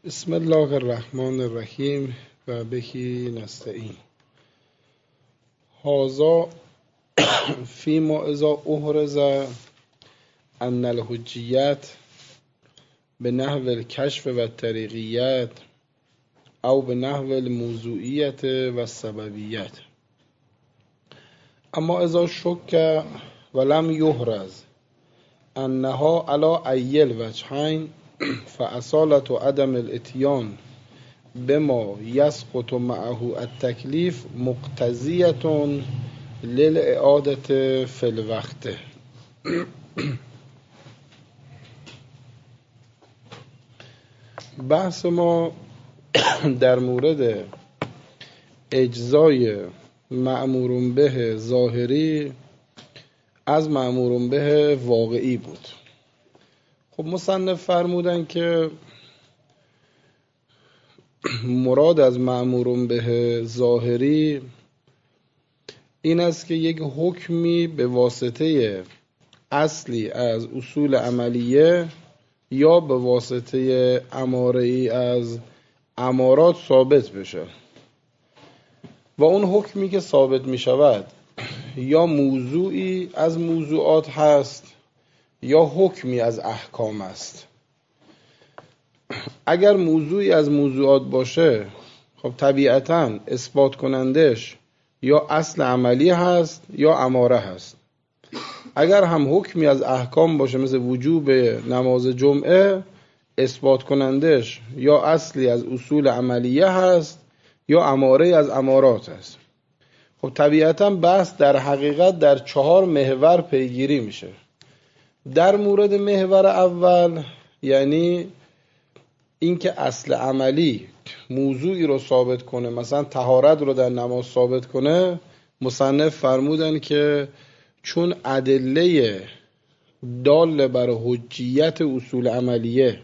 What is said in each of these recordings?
بسم الله الرحمن الرحیم و بهی نستعین. هذا فیما اذا احرز ان الحجیت به نحو الکشف و الطریقیت او به نحو الموضوعیت و السببیت. اما اذا شک ولم یحرز انها علی ای الوجهین فاصالت عدم الاتیان بما یسقط معه التکلیف مقتضیه للاعاده فی الوقت. بحث ما در مورد اجزای مأمور به ظاهری از مأمور به واقعی بود. خب مصنف فرمودن که مراد از مأمور به ظاهری این است که یک حکمی به واسطه اصلی از اصول عملیه یا به واسطه اماره‌ای از امارات ثابت بشه و اون حکمی که ثابت می شود یا موضوعی از موضوعات هست یا حکمی از احکام است. اگر موضوعی از موضوعات باشه خب طبیعتاً اثبات کنندش یا اصل عملی هست یا اماره هست. اگر هم حکمی از احکام باشه مثل وجوب نماز جمعه، اثبات کنندش یا اصلی از اصول عملیه هست یا اماره از امارات هست. خب طبیعتاً بحث در حقیقت در 4 محور پیگیری میشه. در مورد محور اول یعنی اینکه اصل عملی موضوعی رو ثابت کنه، مثلا طهارت رو در نماز ثابت کنه، مصنف فرمودن که چون ادله دال بر حجیت اصول عملیه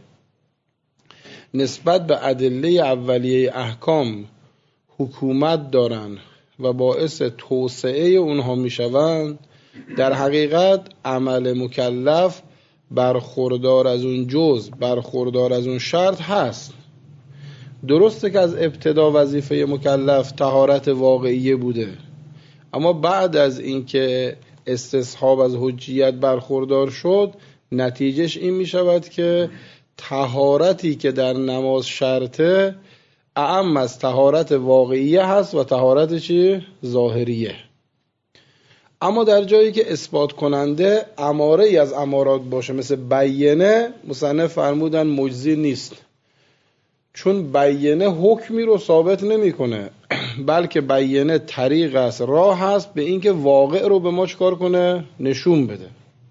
نسبت به ادله اولیه احکام حکومت دارن و باعث توسعه اونها میشوند، در حقیقت عمل مکلف برخوردار از اون جزء، برخوردار از اون شرط هست. درسته که از ابتدا وظیفه مکلف طهارت واقعیه بوده، اما بعد از اینکه استصحاب از حجیت برخوردار شد نتیجهش این می شود که طهارتی که در نماز شرطه اعم از طهارت واقعیه هست و طهارت چی؟ ظاهریه. اما در جایی که اثبات کننده اماره ای از امارات باشه مثل بیینه، مصنف فرمودن مجزی نیست، چون بیینه حکمی رو ثابت نمیکنه بلکه بیینه طریق است، راه است به اینکه واقع رو به ما چکار کنه؟ نشون بده.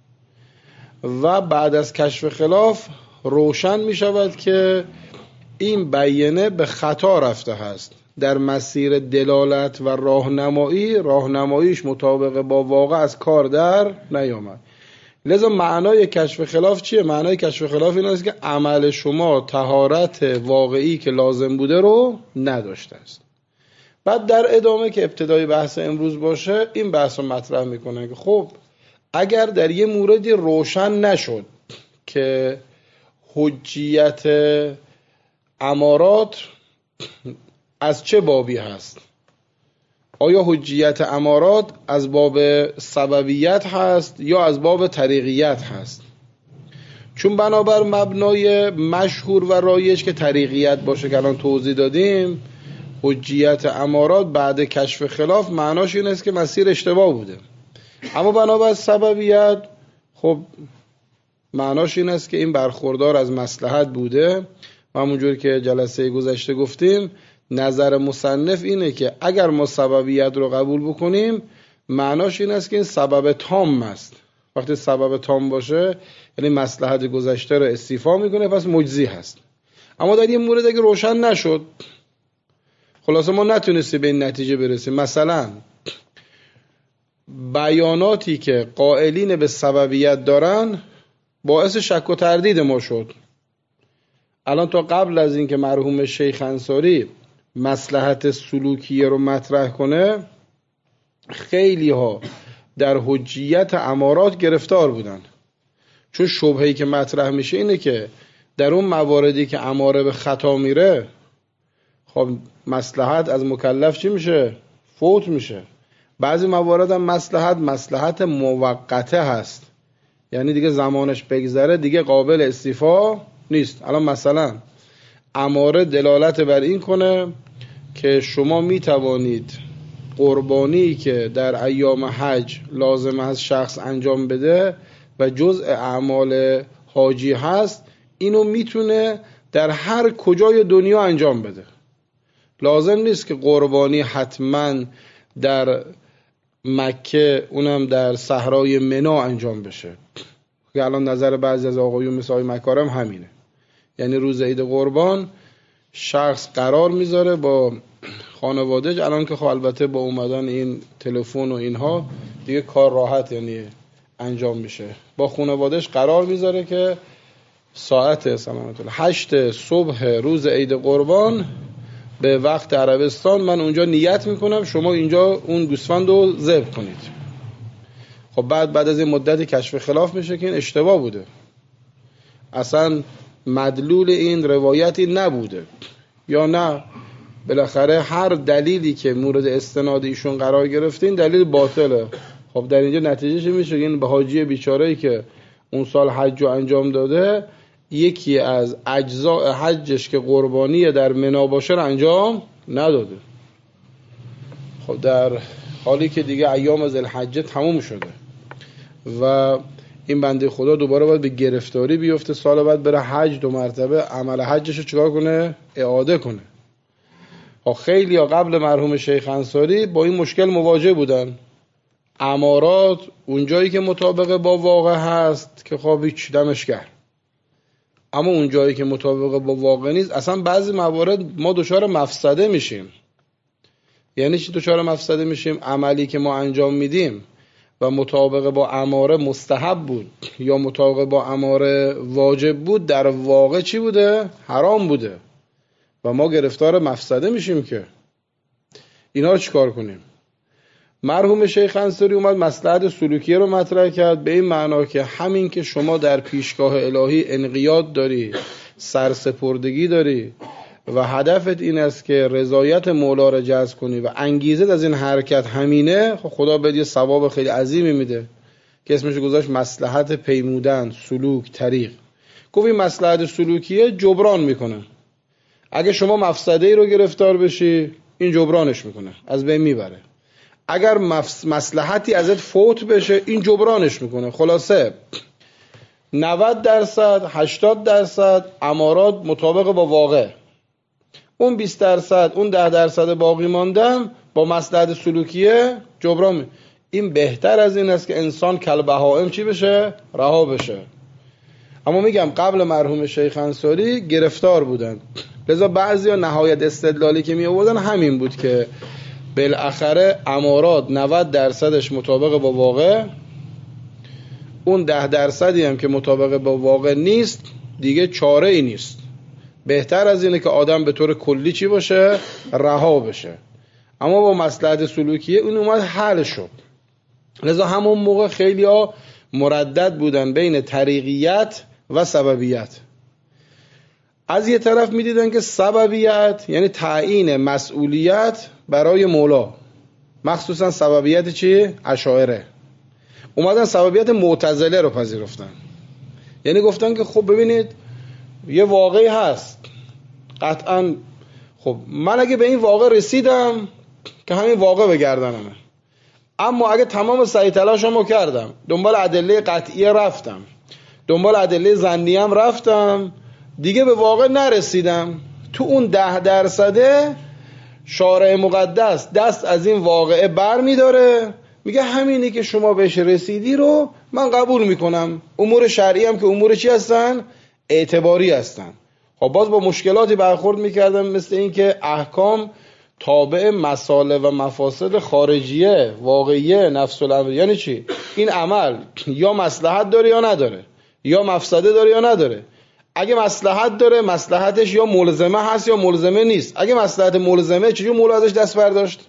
و بعد از کشف خلاف روشن می شود که این بیینه به خطا رفته هست، در مسیر دلالت و راهنماییش مطابق با واقع از کار در نیامد. لذا معنای کشف خلاف چیه؟ معنای کشف خلاف این است که عمل شما طهارت واقعی که لازم بوده رو نداشته است. بعد در ادامه که ابتدای بحث امروز باشه این بحث رو مطرح میکنه که خب اگر در یه موردی روشن نشد که حجیت امارات از چه بابی هست، آیا حجیت امارات از باب سببیت هست یا از باب طریقیت هست؟ چون بنابر مبنای مشهور و رایج که طریقیت باشه که الان توضیح دادیم، حجیت امارات بعد کشف خلاف معناش این است که مسیر اشتباه بوده. اما بنابر سببیت خب معناش این است که این برخوردار از مصلحت بوده و همونجور که جلسه گذشته گفتیم نظر مصنف اینه که اگر ما سببیت رو قبول بکنیم معناش این است که این سبب تام است. وقتی سبب تام باشه یعنی مصلحت گذشته رو استیفا میکنه، پس مجزی هست. اما در این مورد اگه روشن نشد، خلاصه ما نتونستیم به این نتیجه برسیم، مثلا بیاناتی که قائلین به سببیت دارن باعث شک و تردید ما شد. الان تا قبل از اینکه مرحوم شیخ انصاری مصلحت سلوکیه رو مطرح کنه خیلی ها در حجیت امارات گرفتار بودن، چون شبهه‌ای که مطرح میشه اینه که در اون مواردی که اماره به خطا میره، خب مصلحت از مکلف چی میشه؟ فوت میشه. بعضی موارد هم مصلحت موقته هست، یعنی دیگه زمانش بگذره دیگه قابل استیفا نیست. الان مثلا اماره دلالت بر این کنه که شما میتوانید قربانی که در ایام حج لازم از شخص انجام بده و جزء اعمال حاجی هست، اینو میتونه در هر کجای دنیا انجام بده. لازم نیست که قربانی حتما در مکه اونم در صحرای منی انجام بشه، که الان نظر بعضی از آقایون مثل آقای مکارم همینه. یعنی روز عید قربان شخص قرار میذاره با خانواده‌اش، الان که خب البته با اومدن این تلفن و اینها دیگه کار راحت یعنی انجام میشه، با خانواده‌اش قرار میذاره که ساعت سلامت الله 8 صبح روز عید قربان به وقت عربستان من اونجا نیت میکنم شما اینجا اون گوسفند رو ذبح کنید. خب بعد از این مدتی کشف خلاف میشه که این اشتباه بوده، اصلا مدلول این روایتی نبوده، یا نه بالاخره هر دلیلی که مورد استناد ایشون قرار گرفتین دلیل باطله. خب در اینجا نتیجه چی میشه؟ این به حاجی بیچاره‌ای که اون سال حج رو انجام داده یکی از اجزاء حجش که قربانی در منی باشه رو انجام نداده. خب در حالی که دیگه ایام ذوالحجه تموم شده و این بنده خدا دوباره باید به گرفتاری بیفته، سال بعد بره حج 2 مرتبه عمل حجش رو چیکار کنه؟ اعاده کنه. خیلی ها قبل مرحوم شیخ انصاری با این مشکل مواجه بودن. امارات اونجایی که مطابق با واقع هست که خب هیچ دمش کرد، اما اونجایی که مطابق با واقع نیست اصلا بعضی موارد ما دچار مفسده میشیم. یعنی چی دچار مفسده میشیم؟ عملی که ما انجام میدیم و مطابق با اماره مستحب بود یا مطابق با اماره واجب بود، در واقع چی بوده؟ حرام بوده و ما گرفتار مفسده میشیم. که اینا رو چیکار کنیم؟ مرحوم شیخ انصاری اومد مصلحت سلوکیه رو مطرح کرد به این معنا که همین که شما در پیشگاه الهی انقیاد داری، سرسپردگی داری و هدفت این است که رضایت مولا رو جذب کنی و انگیزت از این حرکت همینه، خب خدا بهت یه ثواب خیلی عظیمی میده که اسمش گذاشت مصلحت پیمودن، سلوک، طریق. گفت این مصلحت سلوکیه جبران میکنه. اگه شما مفسده ای رو گرفتار بشی این جبرانش میکنه، از بین میبره. اگر مصلحتی ازت فوت بشه این جبرانش میکنه. خلاصه 90% 80% امارات مطابق با واقع، اون 20% اون 10% باقی ماندن با مصلحت سلوکیه جبران. این بهتر از این است که انسان کالبهائم چی بشه؟ رها بشه. اما میگم قبل مرحوم شیخ انصاری گرفتار بودن، لذا بعضیا نهایت استدلالی که می آوردن همین بود که بالاخره امارات 90% مطابق با واقع، اون 10% هم که مطابق با واقع نیست دیگه چاره ای نیست. بهتر از اینه که آدم به طور کلی چی باشه؟ رها بشه. اما با مصلحت سلوکیه اون اومد حل شد. لذا همون موقع خیلی ها مردد بودن بین طریقیت و سببیت. از یه طرف میدیدن که سببیت یعنی تعیین مسئولیت برای مولا، مخصوصا سببیت چی؟ اشاعره. اومدن سببیت معتزله رو پذیرفتن، یعنی گفتن که خب ببینید یه واقعی هست قطعا، خب من اگه به این واقع رسیدم که همین واقع بگردنمه، اما اگه تمام سعی تلاشمو کردم، دنبال ادله قطعیه رفتم، دنبال ادله ظنیه رفتم، دیگه به واقع نرسیدم، تو اون 10% شارع مقدس دست از این واقعه بر میداره، میگه همینی که شما بهش رسیدی رو من قبول میکنم. امور شرعی هم که امور چی هستن؟ اعتباری هستن. خب باز با مشکلاتی برخورد میکردم، مثل این که احکام تابع مصالح و مفاسد خارجیه، واقعیه، نفس الامر. یعنی چی؟ این عمل یا مصلحت داره یا نداره، یا مفسده داره یا نداره. اگه مصلحت داره مصلحتش یا ملزمه هست یا ملزمه نیست. اگه مصلحت ملزمه چجور مولا ازش دست برداشت؟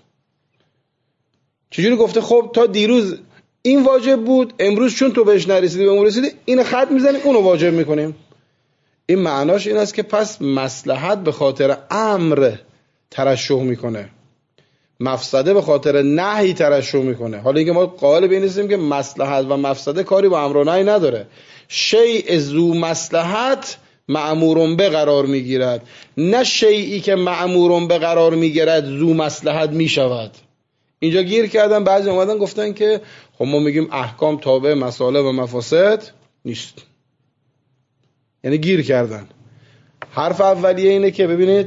چجوری گفته خب تا دیروز این واجب بود، امروز چون تو بهش نرسیدی به اون رسیدی، این خط میزنیم اونو واجب میکنیم؟ این معناش این است که پس مصلحت به خاطر امر ترشح میکنه، مفسده به خاطر نهی ترشح میکنه. حالا اینکه ما قائل به این نیستیم که مصلحت و مفسده کاری با امر و نهی نداره. شیء ذو مصلحت مأمور به قرار میگیرد، نه شیئی که مأمور به قرار میگیرد ذو مصلحت میشود. اینجا گیر کردن، بعضی اومدن گفتن که خب ما میگیم احکام تابع مصالح و مفاسد نیست، یعنی گیر کردن. حرف اولیه اینه که ببینید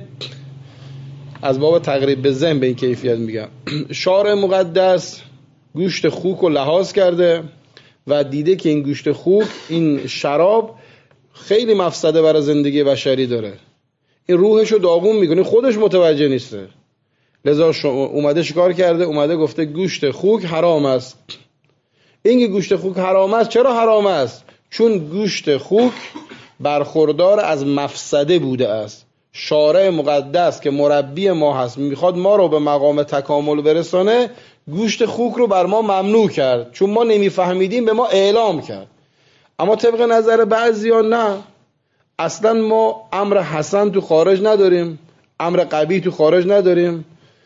از باب تقریب به ذهن به این کیفیت میگم، شارع مقدس گوشت خوک رو لحاظ کرده و دیده که این گوشت خوک، این شراب خیلی مفسده برای زندگی بشری داره، این روحشو داغون میکنه، خودش متوجه نیسته، لذا اومده شکار کرده، اومده گفته گوشت خوک حرام است. این گوشت خوک حرام است، چرا حرام است؟ چون گوشت خوک برخوردار از مفسده بوده است. شارع مقدس که مربی ما هست، میخواد ما رو به مقام تکامل برسانه، گوشت خوک رو بر ما ممنوع کرد، چون ما نمیفهمیدیم به ما اعلام کرد. اما طبق نظر بعضیان نه، اصلا ما امر حسن تو خارج نداریم، امر قبیح تو خارج نداریم.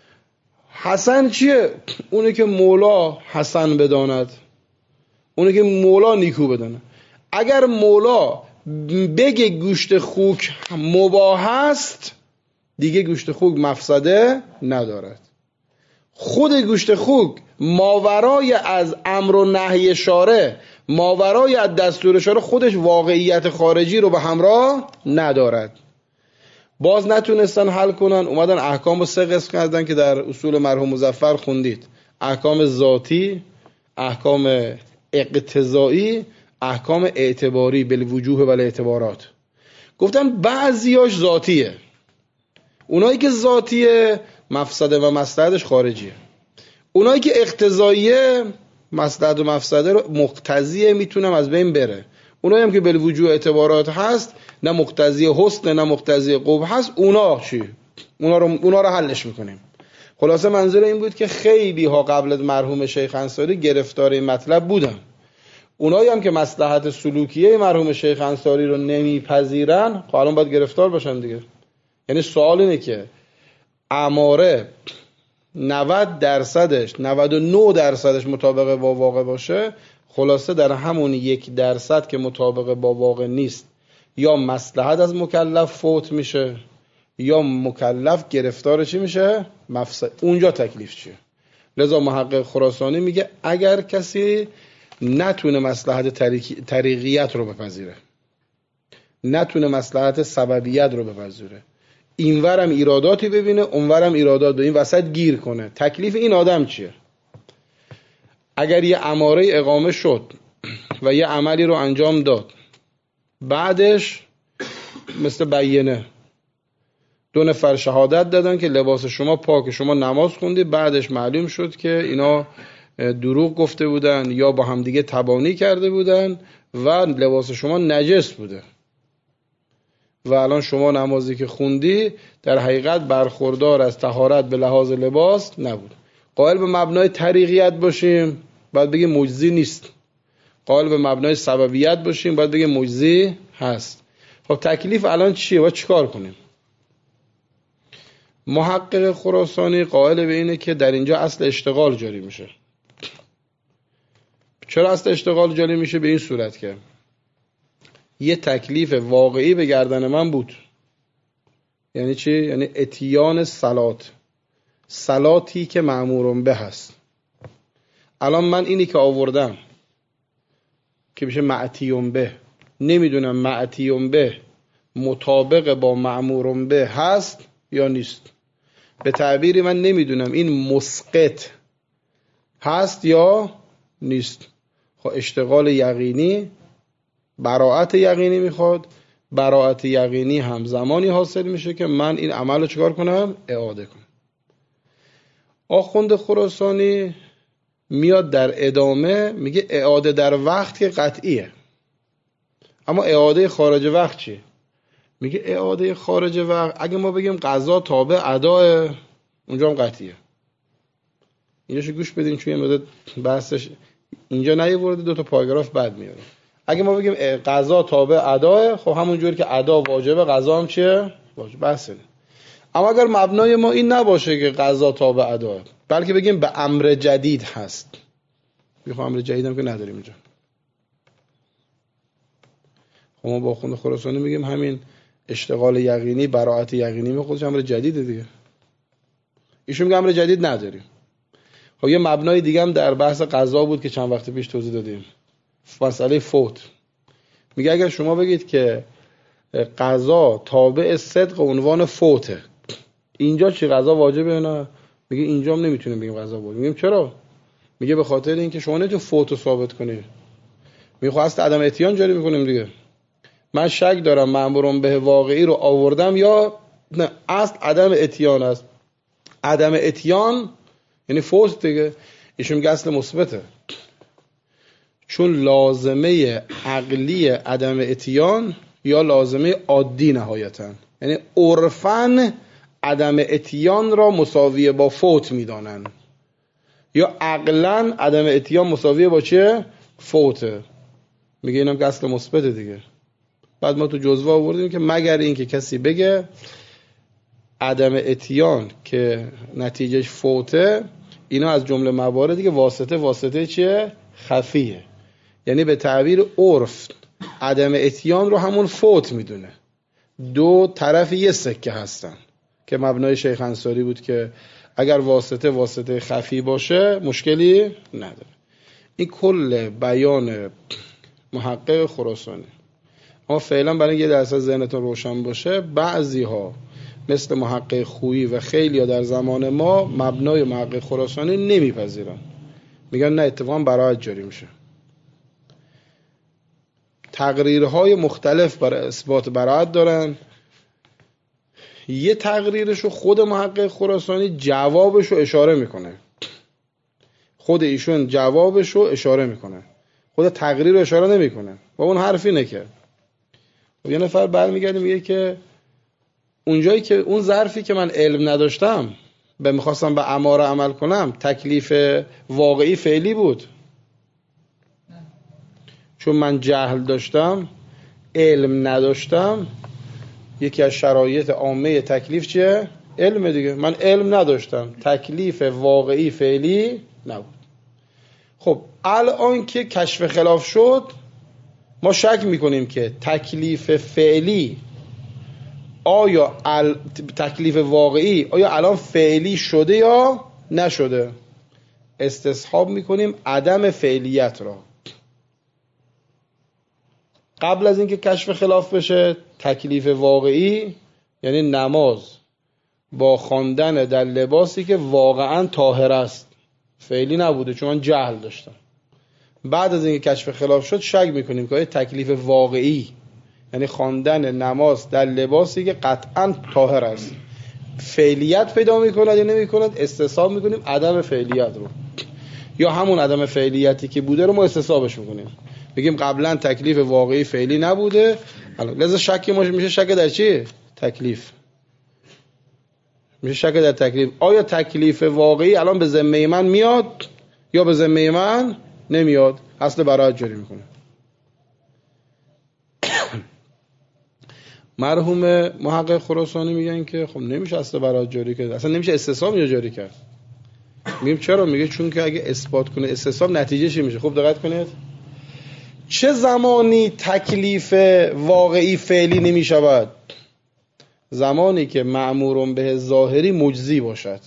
حسن چیه؟ اونه که مولا حسن بداند، اونه که مولا نیکو بداند. اگر مولا بگه گوشت خوک مباح است، دیگه گوشت خوک مفسده ندارد. خود گوشت خوک ماورای از امر و نهی شارع، ماورای از دستور شارع، خودش واقعیت خارجی رو به همراه ندارد. باز نتونستن حل کنن، اومدن احکام رو 3 قسم کردن که در اصول مرحوم مظفر خوندید: احکام ذاتی، احکام اقتضایی، احکام اعتباری بالوجوه و الاعتبارات. گفتن بعضیاش ذاتیه، اونایی که ذاتیه مفسده و مصلحتش خارجیه، اونایی که اقتضاییه مصلحت و مفسده رو مقتضیه میتونم از بین بره، اونایی هم که بالوجوه اعتبارات هست، نه مقتضی حسن نه مقتضی قبح هست، اونا چی؟ اونا رو حلش میکنیم. خلاصه منظور این بود که خیلی ها قبل از مرحوم شیخ انصاری گرفتار این مطلب بودن. اونایی هم که مصلحت سلوکیه مرحوم شیخ انصاری رو نمیپذیرن، خب الان باید گرفتار باشن دیگه. یعنی سوال اینه که اماره 90%، 99% مطابق با واقع باشه، خلاصه در همون 1% که مطابق با واقع نیست، یا مصلحت از مکلف فوت میشه، یا مکلف گرفتار چی میشه؟ مفسد. اونجا تکلیف چیه؟ لذا محقق خراسانی میگه اگر کسی نتونه مصلحت طریقیت رو بپذیره، نتونه مصلحت سببیت رو بپذیره، اینورم ایراداتی ببینه اونورم ایرادات، این وسط گیر کنه، تکلیف این آدم چیه؟ اگر یه اماره اقامه شد و یه عملی رو انجام داد، بعدش مثل بیینه 2 نفر شهادت دادن که لباس شما پاک، شما نماز خوندی، بعدش معلوم شد که اینا دروغ گفته بودن یا با همدیگه تبانی کرده بودن و لباس شما نجس بوده و الان شما نمازی که خوندی در حقیقت برخوردار از طهارت به لحاظ لباس نبود. قائل به مبنای طریقیت باشیم باید بگیم مجزی نیست، قائل به مبنای سببیت باشیم باید بگیم مجزی هست. خب تکلیف الان چیه؟ باید چیکار کنیم؟ محقق خراسانی قائل به اینه که در اینجا اصل اشتغال جاری میشه. چرا اصل اشتغال جاری میشه؟ به این صورت که یه تکلیف واقعی به گردن من بود. یعنی چی؟ یعنی اتیان صلاتی که مأمورم به هست. الان من اینی که آوردم که میشه معتیم به، نمیدونم معتیم به مطابق با مأمورم به هست یا نیست. به تعبیری من نمیدونم این مسقط هست یا نیست. خب اشتغال یقینی براءت یقینی میخواد. براءت یقینی هم زمانی حاصل میشه که من این عمل رو چکار کنم؟ اعاده کنم. آخوند خراسانی میاد در ادامه میگه اعاده در وقت که قطعیه، اما اعاده خارج وقت چیه؟ میگه اعاده خارج وقت اگه ما بگیم قضا تابع اداء، اونجا هم قطعیه. اینجاشو گوش بدین چون یه مدت بحثش اینجا نیورده، 2 تا پاراگراف بعد میاره. اگه ما بگیم قضا تابع اداه، خب همون جوری که ادا واجبه قضا هم چیه؟ واجب. بس اینه. اما اگر مبنای ما این نباشه که قضا تابع اداه، بلکه بگیم به امر جدید هست، میخوام امر جدید هم که نداریم اینجا. خب ما با خوند خراسانی میگیم همین اشتغال یقینی، براءت یقینی می خودش امر جدیده دیگه. ایشون میگه امر جدید نداریم. خب یه مبنای دیگه هم در بحث قضا بود که چند وقت پیش توضیح دادیم، مسئله فوت. میگه اگر شما بگید که قضا تابع صدق عنوان فوته، اینجا چی قضا واجبه؟ نه. میگه اینجا هم نمیتونیم بگیم قضا واجبه. میگیم چرا؟ میگه به خاطر اینکه شما نمیتونید فوت رو ثابت کنی. میگه خب اصل عدم اتیان جاری میکنیم دیگه. من شک دارم مأمورون به واقعی رو آوردم یا نه، اصل عدم اتیان است. عدم اتیان یعنی فوت دیگه. ایشون میگه اصل مثبته، چون لازمه عقلی عدم اتیان یا لازمه عادی نهایتاً، یعنی عرفاً عدم اتیان را مساویه با فوت میدانن، یا عقلاً عدم اتیان مساویه با چه؟ فوته. میگه اینم که اصل مثبته دیگه. بعد ما تو جزوه آوردیم که مگر این که کسی بگه عدم اتیان که نتیجهش فوته، اینا از جمله مواردی که واسطه چیه؟ خفیه. یعنی به تعبیر عرف عدم اتیان رو همون فوت میدونه. دو طرف یه سکه هستن که مبنای شیخ انصاری بود که اگر واسطه خفی باشه مشکلی نداره. این کل بیان محقق خراسانی. اما فعلا برای یه درصد ذهنتون روشن باشه، بعضی ها مثل محقق خویی و خیلی ها در زمان ما مبنای محقق خراسانی نمیپذیرن، میگن نه اتفاقا براءت جاری میشه. تقریرهای مختلف برای اثبات براءت دارن. یه تقریرشو خود محقق خراسانی جوابشو اشاره میکنه، خود ایشون جوابشو اشاره میکنه، خود تقریر رو اشاره نمیکنه. و اون حرف اینه که یه نفر برمیگرده میگه که اونجایی که اون ظرفی که من علم نداشتم میخواستم به اماره عمل کنم، تکلیف واقعی فعلی بود، چون من جهل داشتم، علم نداشتم. یکی از شرایط عامه تکلیف چیه؟ علم دیگه. من علم نداشتم، تکلیف واقعی فعلی نبود. خب الان که کشف خلاف شد، ما شک میکنیم که تکلیف فعلی آیا تکلیف واقعی آیا الان فعلی شده یا نشده. استصحاب میکنیم عدم فعلیت را. قبل از اینکه کشف خلاف بشه، تکلیف واقعی یعنی نماز با خواندن در لباسی که واقعا طاهر است، فعلی نبوده چون من جهل داشتم. بعد از اینکه کشف خلاف شد شک میکنیم که تکلیف واقعی یعنی خواندن نماز در لباسی که قطعا طاهر است فعلیت پیدا میکند یا نمیکند. استصحاب میکنیم عدم فعلیت رو، یا همون عدم فعلیتی که بوده رو ما استصحابش میکنیم، بگیم قبلا تکلیف واقعی فعلی نبوده. لذا شک ما میشه شک در چی؟ تکلیف. میشه شک در تکلیف. آیا تکلیف واقعی الان به ذمه من میاد یا به ذمه من نمیاد؟ اصل براءت جاری میکنه. مرحوم محقق خراسانی میگن که خب نمیشه اصل براءت جاری کرد، اصلا نمیشه استصحاب جاری کرد. میگیم چرا؟ میگه چون که اگه اثبات کنه استصحاب نتیجه چی میشه؟ خب دقت کنید، چه زمانی تکلیف واقعی فعلی نمی شود؟ زمانی که مأمورون به ظاهری مجزی باشد،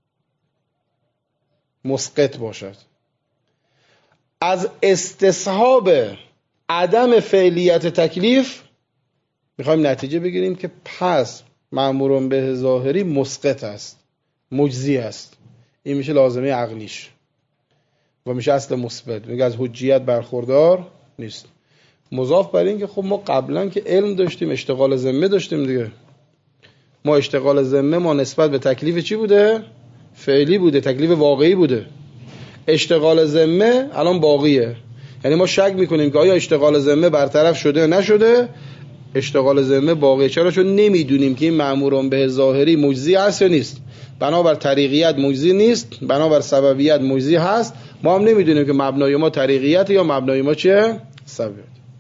مسقط باشد. از استصحاب عدم فعلیت تکلیف میخوایم نتیجه بگیریم که پس مأمورون به ظاهری مسقط است، مجزی است. این میشه لازمه عقلیش و میشه اصل مثبت، میگه از حجیت برخوردار نیست. مضاف بر این که خب ما قبلا که علم داشتیم، اشتغال ذمه داشتیم دیگه. ما اشتغال ذمه ما نسبت به تکلیف چی بوده؟ فعلی بوده، تکلیف واقعی بوده. اشتغال ذمه الان باقیه، یعنی ما شک میکنیم که آیا اشتغال ذمه برطرف شده نشده. اشتغال ذمه باقیه. چرا؟ چون نمیدونیم که این مأمورون به ظاهری مجزی هست یا نیست. بنابر طریقیت مجزی نیست، بنابر سببیت مجزی هست. ما هم نمیدونیم که مبنای ما طریقیت یا مبنای ما چیه؟ سببیت.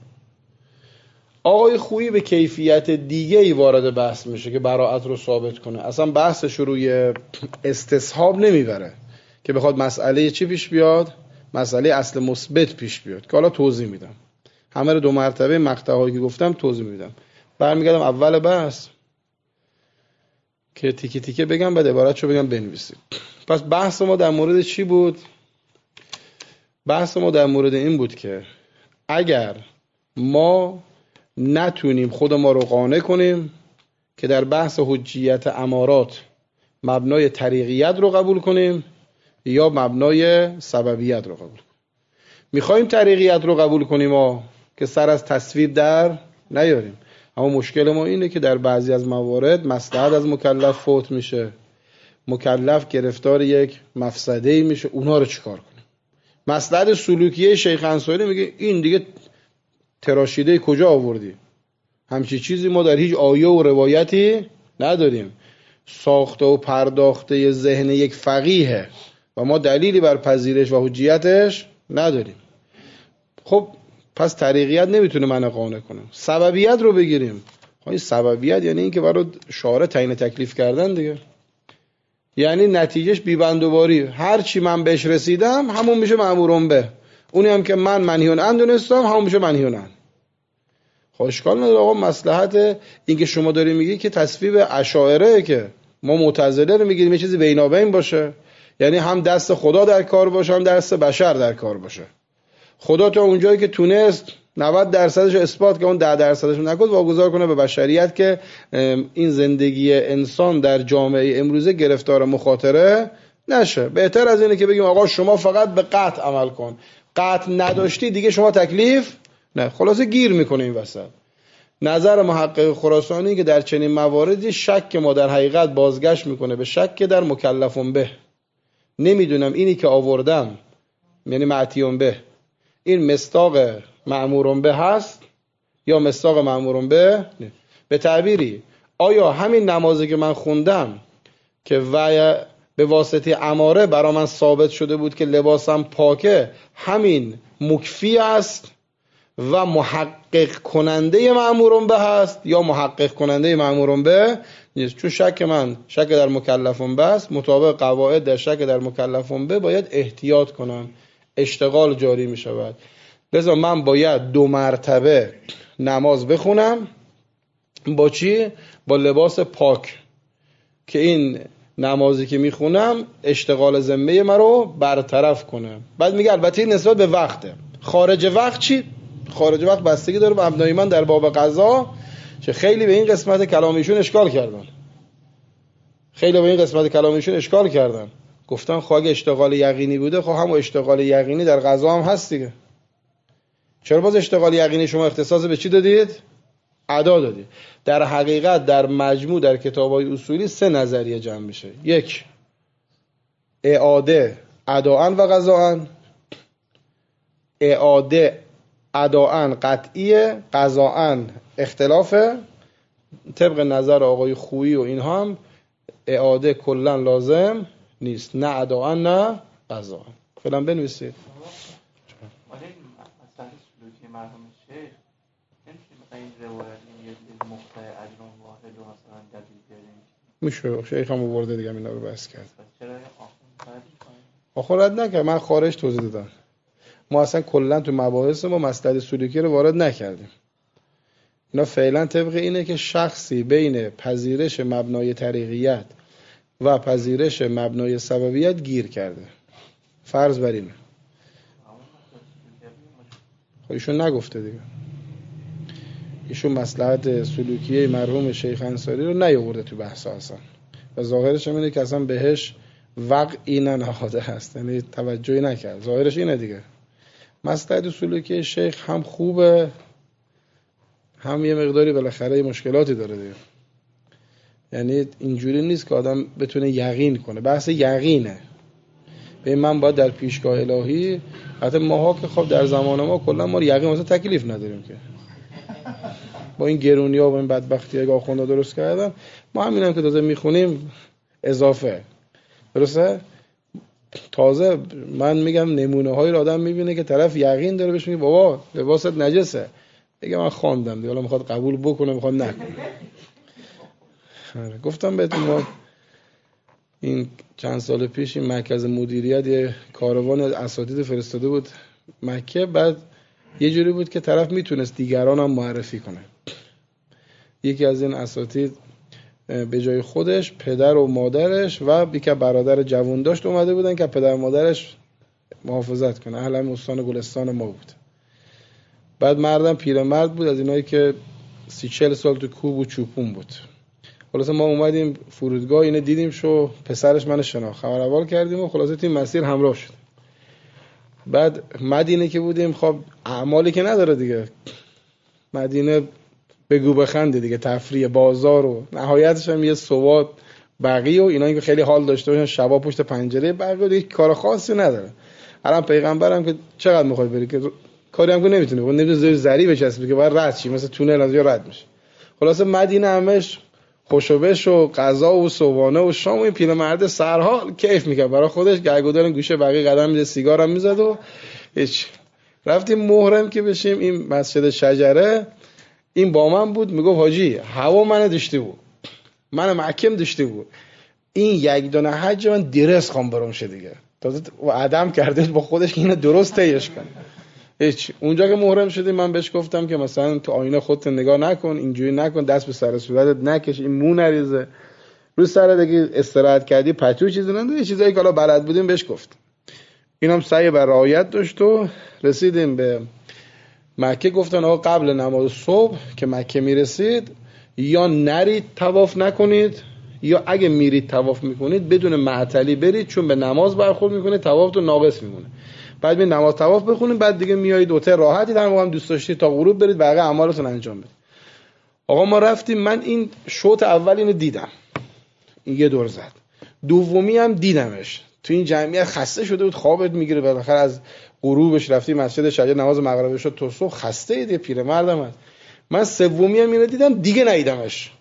آقای خویی به کیفیت دیگه ای وارد بحث میشه که براءت رو ثابت کنه. اصلا بحثش رو روی استصحاب نمیبره که بخواد مسئله چی پیش بیاد، مسئله اصل مثبت پیش بیاد که حالا توضیح میدم. همه رو 2 مرتبه مقطع‌هایی که گفتم توضیح میدم. برمیگردم اول بحث که تیکه تیکه بگم بعد عبارتشو بگم بنویسید. پس بحث ما در مورد چی بود؟ بحث ما در مورد این بود که اگر ما نتونیم خود ما رو قانع کنیم که در بحث حجیت امارات مبنای طریقیت رو قبول کنیم یا مبنای سببیت رو قبول کنیم. میخوایم طریقیت رو قبول کنیم که سر از تصویب در نیاریم، اما مشکل ما اینه که در بعضی از موارد مصلحت از مکلف فوت میشه، مکلف گرفتار یک مفسده‌ای میشه. اونها رو چیکار کنیم؟ مصلحت سلوکیه شیخ انصاری میگه این دیگه تراشیده کجا آوردی؟ همچی چیزی ما در هیچ آیه و روایتی نداریم. ساخته و پرداخته ذهن یک فقیه و ما دلیلی بر پذیرش و حجیتش نداریم. خب پس طریقیت نمیتونه من قانع کنه. سببیت رو بگیریم. این سببیت یعنی این که برای شارع تعیین تکلیف کردن دیگه، یعنی نتیجهش بی‌بندوباری، هر چی من بهش رسیدم همون میشه مأمورون به، اونی هم که من منهیون عنه دونستم همون میشه منهیون عنه. خب اشکال نداره آقا. مصلحت این که شما داری میگی که تصویب اشاعره که ما معتزله رو میگیم یه چیزی بینابین باشه، یعنی هم دست خدا در کار باشه هم دست بشر در کار باشه. خدا تا اونجایی که تونست 90% اثبات که اون 10% نگفت واگذار کنه به بشریت که این زندگی انسان در جامعه امروزه گرفتار مخاطره نشه. بهتر از اینه که بگیم آقا شما فقط به قطع عمل کن، قطع نداشتی دیگه شما تکلیف نه. خلاصه گیر میکنه این وسط. نظر محقق خراسانی که در چنین مواردی شک ما در حقیقت بازگشت میکنه به شک در مکلفون به. نمیدونم اینی که آوردم یعنی معتیون به این مصداق مأمورون به هست یا مصداق مأمورون به نه. به تعبیری آیا همین نمازی که من خوندم که به واسطه اماره برای من ثابت شده بود که لباسم پاکه، همین مکفی است و محقق کننده مأمورون به هست یا محقق کننده مأمورون به نیست؟ چون شک من شک در مکلفون به است، مطابق قواعد در شک در مکلفون به باید احتیاط کنم، اشتغال جاری می شود. لذا من باید 2 مرتبه نماز بخونم با چی؟ با لباس پاک که این نمازی که میخونم اشتغال ذمه من رو برطرف کنه. بعد میگه البته این نسبت به وقته. خارج وقت چی؟ خارج وقت بستگی داره به ابنای من در باب قضا که خیلی به این قسمت کلامیشون اشکال کردن. گفتن خب اگه اشتغال یقینی بوده خب هم اشتغال یقینی در قضا هم هست دیگه. چرا باز اشتغال یقینی شما اختصاص به چی دادید؟ ادا دادید. در حقیقت در مجموع در کتاب‌های اصولی 3 نظریه جمع میشه. 1 اعاده اداءً و قضاءً، اعاده اداءً قطعیه، قضاءً اختلافه. طبق نظر آقای خویی و اینها هم اعاده کلا لازم نیست، نه اداءً نه قضاءً. فعلا بنویسید. مرحوم شیخ نمیشه این روایت یه مقطع اجرام واحد و مثلا دلیل بیاریم؟ میشه. شیخ هم آورده دیگه اینا رو بحث کرد. چرا آخرت نکرد؟ من خارج توضیح دادم. ما اصلا کلا تو مباحث ما مسئله سلوکی رو وارد نکردیم. اینا فعلا طبق اینه که شخصی بین پذیرش مبنای طریقیت و پذیرش مبنای سببیت گیر کرده. فرض بر اینه. ایشون نگفته دیگه. ایشون مصلحت سلوکیه مرحوم شیخ انصاری رو نیاورده تو بحث اصلا و ظاهرش اینه که اصلا بهش وقعی نهاده هست، یعنی توجهی نکرد. ظاهرش اینه دیگه. مصلحت سلوکیه شیخ هم خوبه هم یه مقداری بالاخره مشکلاتی داره دیگه. یعنی اینجوری نیست که آدم بتونه یقین کنه. بحث یقینه. به من باید در پیشگاه الهی، حتی ماها که خب در زمان ما کلا ما یقین واسه تکلیف نداریم که با این گرونی‌ها و این بدبختی‌ها که آخوندا درست کردن، ما همینم که تازه میخونیم اضافه. درسته؟ تازه من میگم نمونه‌هایی رو آدم میبینه که طرف یقین داره، بهش میگه بابا لباست نجسه، دیگه من خواندم دیگه، حالا میخواد قبول بکنه میخواد نکنه. گفتم بهتون ما این چند سال پیش این مرکز مدیریت یه کاروان اساتید فرستاده بود مکه، بعد یه جوری بود که طرف میتونست دیگران هم معرفی کنه. یکی از این اساتید به جای خودش پدر و مادرش و یکی برادر جوان داشت اومده بودن که پدر و مادرش محافظت کنه. اهل استان گلستان ما بود. بعد مردم پیرمرد بود، از اینایی که 30-40 سال تو کوب و چوپون بود. خلاصه ما اومدیم فرودگاه، اینو دیدیم شو پسرش من شناخت، خبر اول کردیم و خلاصه تیم مسیر همراه شد. بعد مدینه که بودیم، خب اعمالی که نداره دیگه، مدینه بگو بخنده دیگه، تفریح بازار و نهایتش هم یه سواد بقی و اینا که خیلی حال داشته باشن شبا پشت پنجره بقی و دیگه کار خاصی نداره. الان پیغمبرم که چقدر میخوای بری که کاری هم که نمیتونه زیر زری بچسبه که باید رد شی، مثل تونل از رد میشه. خلاصه مدینه همش خوشوبش و غذا و صبحانه و شام و این پیرمرد سرحال کیف میکرد برای خودش، گرگودار گوشه بقیه قدم میده، سیگار هم میزد و هیچ. رفتیم محرم که بشیم این مسجد شجره، این با من بود، میگفت حاجی هوا منو داشته بود، من مکم داشته بود، این یک دونه حج من درس خوام برام شه دیگه، تازه عدم کرده با خودش که اینو درست تهیش کنه. هیچ. اونجا که محرم شدیم من بهش گفتم که مثلا تو آینه خودت نگاه نکن، اینجوری نکن، دست به سر صورتت نکش، این مو نریزه، رو سرت اگه استراحت کردی پتو چیزی ننداز، یه چیزایی که حالا بلد بودیم بهش گفت. اینم سعی بر رعایت داشت و رسیدیم به مکه. گفتن آقا قبل نماز صبح که مکه میرسید یا نرید طواف نکنید، یا اگه میرید طواف میکنید بدون معطلی برید، چون به نماز برخورد میکنه، طوافتون ناقص میمونه. بعد می نماز طواف بخونید، بعد دیگه میایید هتل راحتی در موقع هم دوست داشتید تا غروب برید بقیه اعمالتون انجام بدید. آقا ما رفتیم، من این شوط اول اینو دیدم، این یه دور زد، دومی هم دیدمش تو این جمعیت خسته شده بود، خوابت میگیره، بالاخره از غروبش رفتیم مسجد شجره نماز مغرب شد تا صبح، خسته اید، پیرمردم هست. من سومی هم اینو دیدم دیگه ندیدمش،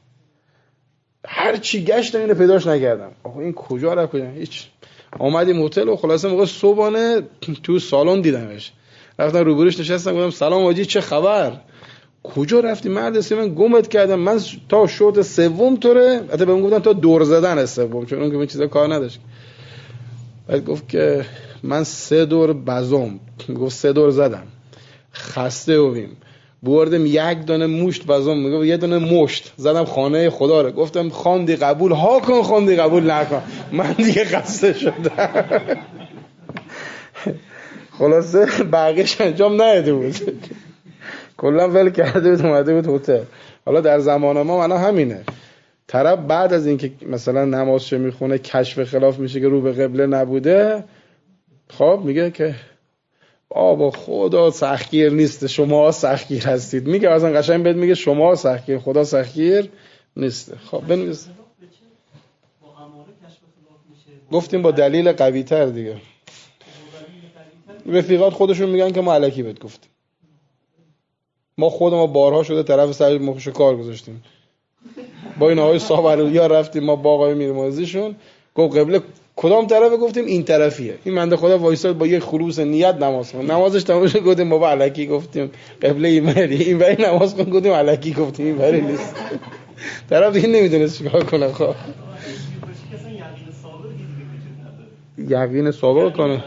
هر چی گشتم اینو پیداش نکردم. آقا این کجا رفت؟ هیچ. اومدیم هتل و خلاصه موقع صبحانه تو سالن دیدمش، رفتم روبروش نشستم گفتم سلام حاجی چه خبر؟ کجا رفتی مرد من گمت کردم، من تا شوط سوم توره، البته بهم گفتن تا دور زدن سوم، چون اون که این چیزا کار نداشت. بعد گفت که من 3 دور بزم، گفت 3 دور زدم، خسته بودیم، بردم 1 دانه مشت بزم، میگه 1 دانه مشت زدم خانه خدا رو. گفتم خواندی قبول ها کن، خواندی قبول نکن، من دیگه خسته شدم. خلاصه بقیه‌اش انجام نداده بود، کلا ول کرده بود اومده بود هتل. حالا در زمان ما الان همینه، طرف بعد از اینکه مثلا نمازش میخونه کشف خلاف میشه که رو به قبله نبوده، خب میگه که بابا خدا سختگیر نیست، شما سختگیر هستید. میگه اصلا قشنگ بهت میگه شما سختگیر، خدا سختگیر نیست. خب بنویس. گفتیم با دلیل قوی تر دیگه. رفیقات خودشون میگن که ما الکی بهت گفتیم، ما خودمون بارها شده طرف سر مخش کار گذاشتیم. با این آقای صابریا رفتیم ما با آقای میرمازیشون، گفت قبله کدام طرفه؟ گفتیم این طرفیه. این بنده خدا وایساد با یه خلوص نیت نماز خون، نمازش تموم شد گفتیم بابا الکی گفتیم قبله این وری نماز خون، گفتیم الکی گفتیم این وری نیست. طرف دیگه نمیدونه چیکار کنه. خب یقین سابق کنه،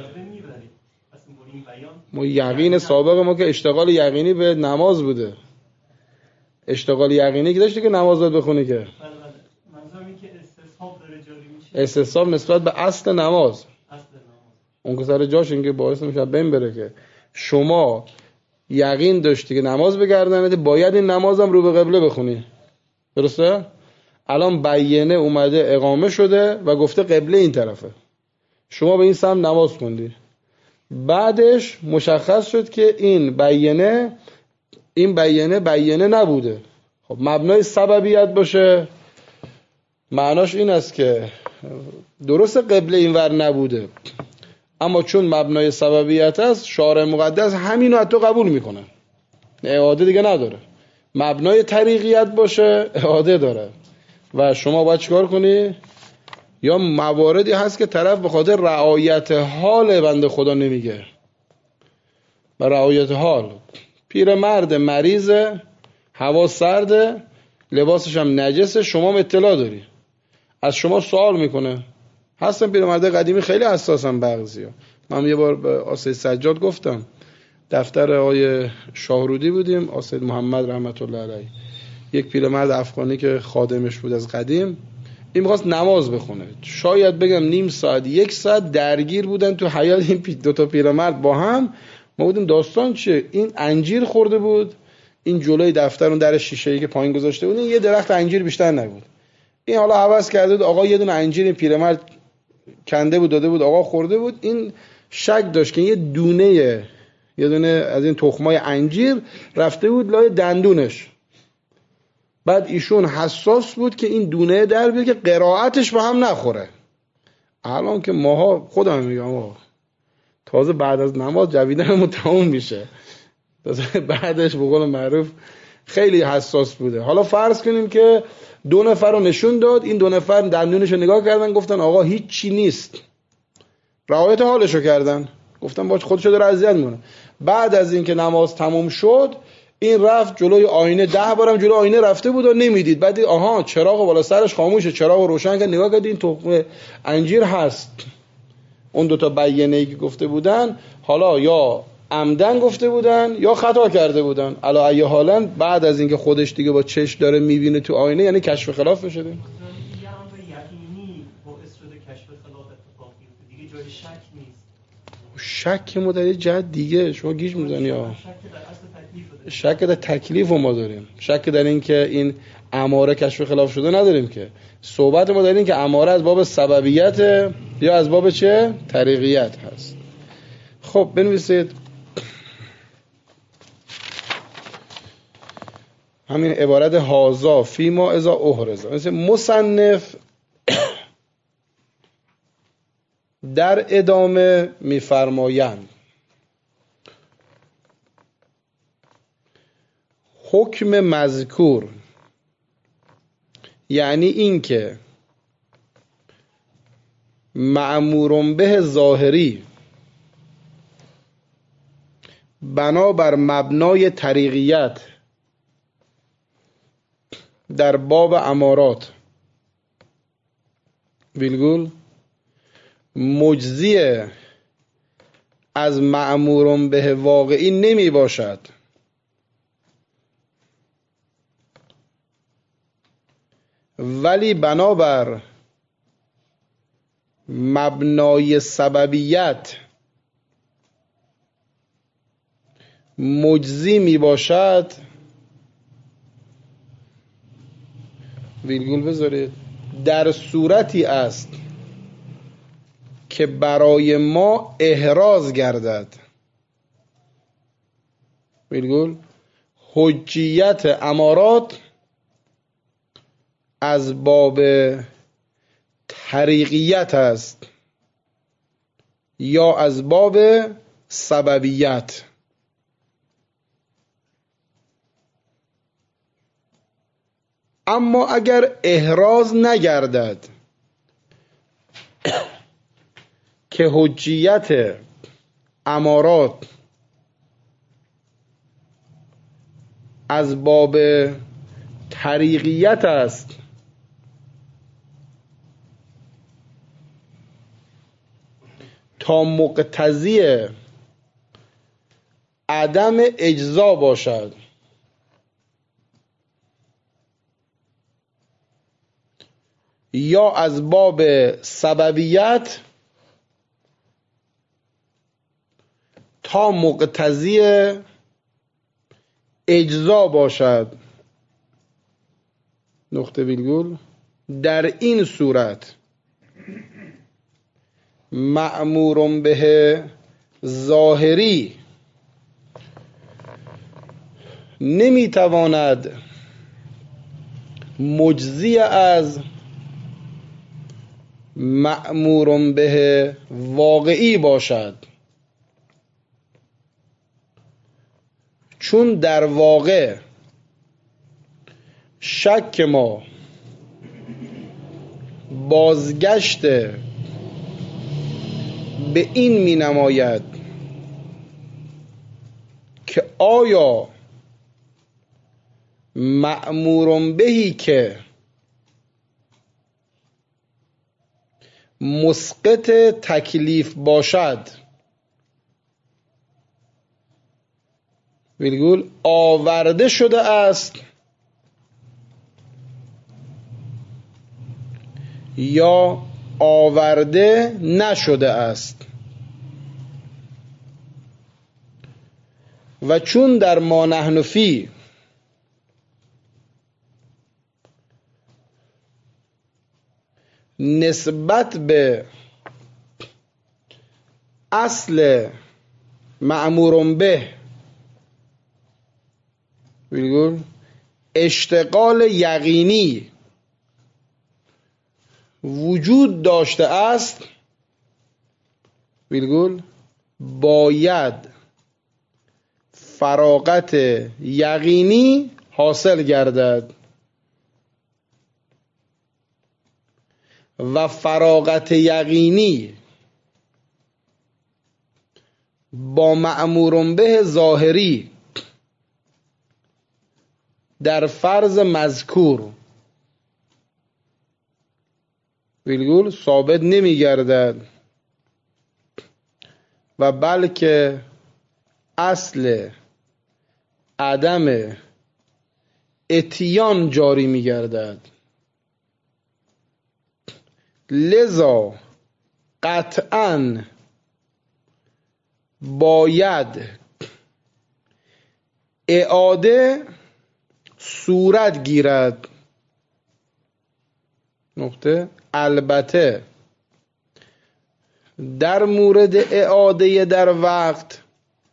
ما یقین سابق ما که اشتغال یقینی به نماز بوده، اشتغال یقینی که داشته که نماز باید بخونی که منظورم این که استصحاب داره جاری میشه، استصحاب نسبت به اصل نماز، اون که سر جاش این که باعث میشه بین بره که شما یقین داشتی که نماز بگردنت، باید این نمازم رو به قبله بخونی، درسته؟ الان بیینه اومده اقامه شده و گفته قبله این طرفه، شما به این سمت نماز خوندی، بعدش مشخص شد که این بیینه نبوده. خب مبنای سببیت باشه، معناش این است که درست قبله اینور نبوده، اما چون مبنای سببیت است شارع مقدس همینو از تو قبول میکنه، اعاده دیگه نداره. مبنای طریقیت باشه اعاده داره و شما باید چیکار کنی؟ یا مواردی هست که طرف به خاطر رعایت حال بنده خدا نمیگه، و رعایت حال پیرمرد مریضه، هوا سرده، لباسش هم نجسه، شما هم اطلاع داری، از شما سوال میکنه. هستن پیرمرد قدیمی خیلی حساسن بعضیا. من یه بار به آسید سجاد گفتم، دفتر آقای شاهرودی بودیم، آسید محمد رحمت الله علیه، یک پیرمرد افغانی که خادمش بود از قدیم، این می‌خواست نماز بخونه، شاید بگم نیم ساعت 1 ساعت درگیر بودن تو حیاط این دو تا پیرمرد با هم. ما بودیم داستان چیه؟ این انجیر خورده بود، این جلوی دفتر اون در شیشه‌ای که پایین گذاشته بود، یه درخت انجیر بیشتر نبود. این حالا هوس کرده بود آقا یه دونه انجیر این پیرمرد کنده بود داده بود آقا خورده بود. این شک داشت که یه دونه از این تخمای انجیر رفته بود لای دندونش. بعد ایشون حساس بود که این دونه در بیاد که قرائتش با هم نخوره. الان که ماها خودم میگم تازه بعد از نماز جویدنمون تموم میشه، تازه بعدش به قول معروف خیلی حساس بوده. حالا فرض کنیم که 2 نفر رو نشون داد، این 2 نفر دندونش رو نگاه کردن گفتن آقا هیچ چی نیست، رعایت حالش رو کردن، گفتن باش خودشو داره اذیت میکنه. بعد از اینکه نماز تموم شد این رفت جلوی آینه، 10 بارم جلوی آینه رفته بود و نمیدید. بعد آها چراغ بالا سرش خاموشه، چراغ روشن کرد، نگاه کرد این تخم انجیر هست. اون 2 تا بیانه‌ای که گفته بودن حالا یا عمدن گفته بودن یا خطا کرده بودن، علی ای حالا بعد از اینکه خودش دیگه با چشم داره میبینه تو آینه، یعنی کشف خلاف شده. یعنی باعث شده کشف خلاف اتفاق بیفته، دیگه جای شک نیست. شک ما در یه جهت دیگه شما گیج میزنی ها. شک در تکلیف ما داریم، شک در این که این اماره کشف خلاف شده نداریم که. صحبت ما در این که اماره از باب سببیت یا از باب چه؟ طریقیت هست. خب بنویسید همین عبارت هازا فیما ازا احرزا. مثل مصنف در ادامه میفرمایند حکم مذکور یعنی این که مأمور به ظاهری بنابر مبنای طریقیت در باب امارات ویلگول مجزی از مأمور به واقعی نمی باشد، ولی بنابر مبنای سببیت مجزی می باشد. ویلگول بذارید در صورتی است که برای ما احراز گردد. ویلگول حجیت امارات از باب طریقیت است یا از باب سببیت. اما اگر احراز نگردد که حجیت امارات از باب طریقیت است تا مقتضی عدم اجزا باشد، یا از باب سببیت تا مقتضی اجزا باشد. نقطه ویرگول. در این صورت مأمور به ظاهری نمیتواند مجزی از مأمور به واقعی باشد، چون در واقع شک ما بازگشت به این می نماید که آیا مأمور بهی که مسقط تکلیف باشد ویرگول آورده شده است یا آورده نشده است. و چون در ما نحن فی نسبت به اصل مأمور به ویرگول اشتغال یقینی وجود داشته است ویرگول باید فراغت یقینی حاصل گردد و فراغت یقینی با مأمور به ظاهری در فرض مذکور ویرگول ثابت نمی گردد و بلکه اصل عدم اتیان جاری می گردد. لذا قطعاً باید اعاده صورت گیرد. نقطه البته در مورد اعاده در وقت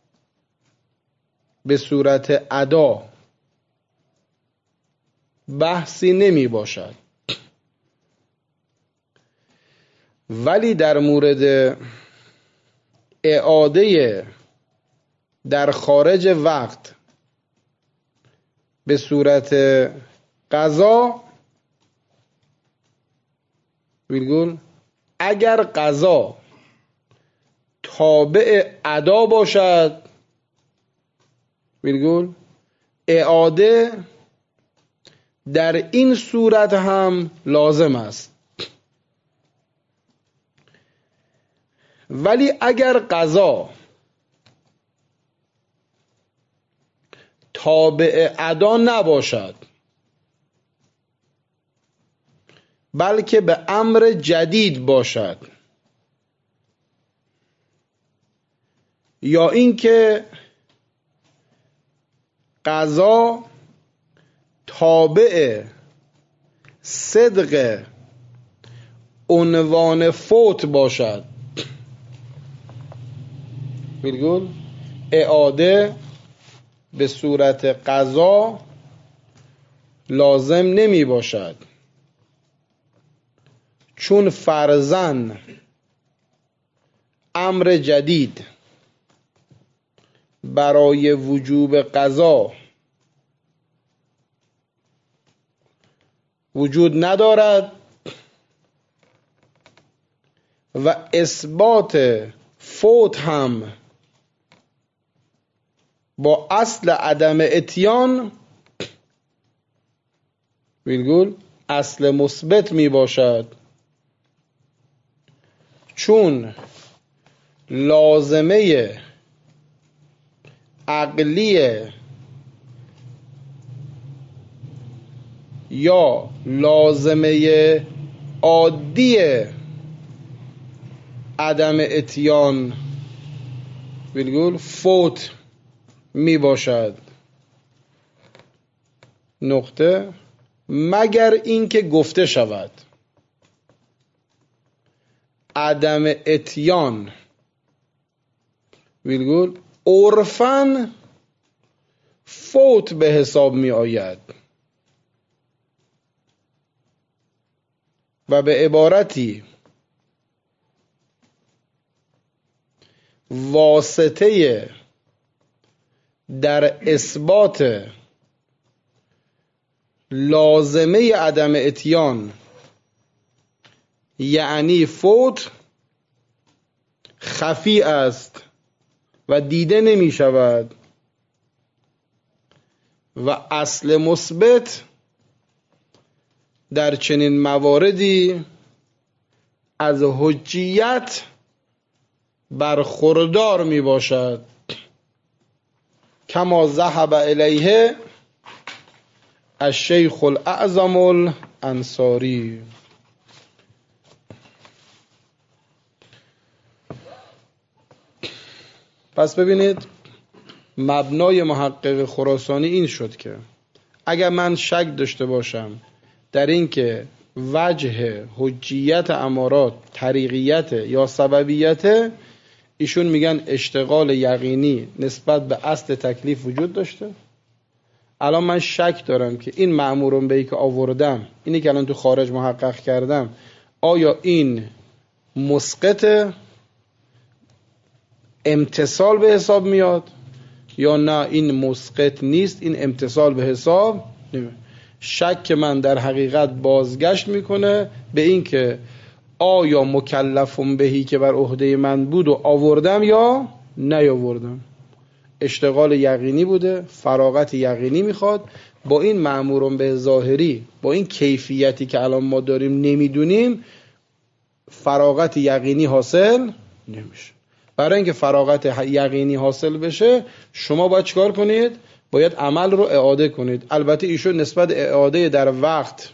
به صورت ادا بحثی نمی باشد، ولی در مورد اعاده در خارج وقت به صورت قضا ویرگول اگر قضا تابع ادا باشد ویرگول اعاده در این صورت هم لازم است. ولی اگر قضا تابع ادا نباشد بلکه به امر جدید باشد یا اینکه قضا تابع صدق عنوان فوت باشد ویرگول اعاده به صورت قضا لازم نمی باشد، چون فرضاً امر جدید برای وجوب قضا وجود ندارد و اثبات فوت هم با اصل عدم اتیان ویرگول اصل مثبت می باشد، چون لازمه عقلیه یا لازمه عادی عدم اتیان ویرگول فوت می باشد. نقطه مگر اینکه گفته شود عدم اتیان ویرگول عرفاً فوت به حساب می آید و به عبارتی واسطه در اثبات لازمه عدم اتیان یعنی فوت خفی است و دیده نمی شود و اصل مثبت در چنین مواردی از حجیت برخوردار می باشد، کما ذهب الیه الشیخ الاعظم الانصاری. پس ببینید مبنای محقق خراسانی این شد که اگر من شک داشته باشم در این که وجه حجیت امارات طریقیت یا سببیت، ایشون میگن اشتغال یقینی نسبت به اصل تکلیف وجود داشته. الان من شک دارم که این مأمورون بهی که آوردم، اینی که الان تو خارج محقق کردم، آیا این مسقط امتصال به حساب میاد یا نه این مسقط نیست، این امتصال به حساب نمیاد. شک من در حقیقت بازگشت میکنه به این که آیا مکلفم بهی که بر عهده من بود و آوردم یا نیاوردم. اشتغال یقینی بوده، فراغت یقینی میخواد. با این مأمورون به ظاهری، با این کیفیتی که الان ما داریم نمیدونیم، فراغت یقینی حاصل نمیشه. برای اینکه فراغت یقینی حاصل بشه شما باید چیکار کنید؟ باید عمل رو اعاده کنید. البته ایشون نسبت اعاده در وقت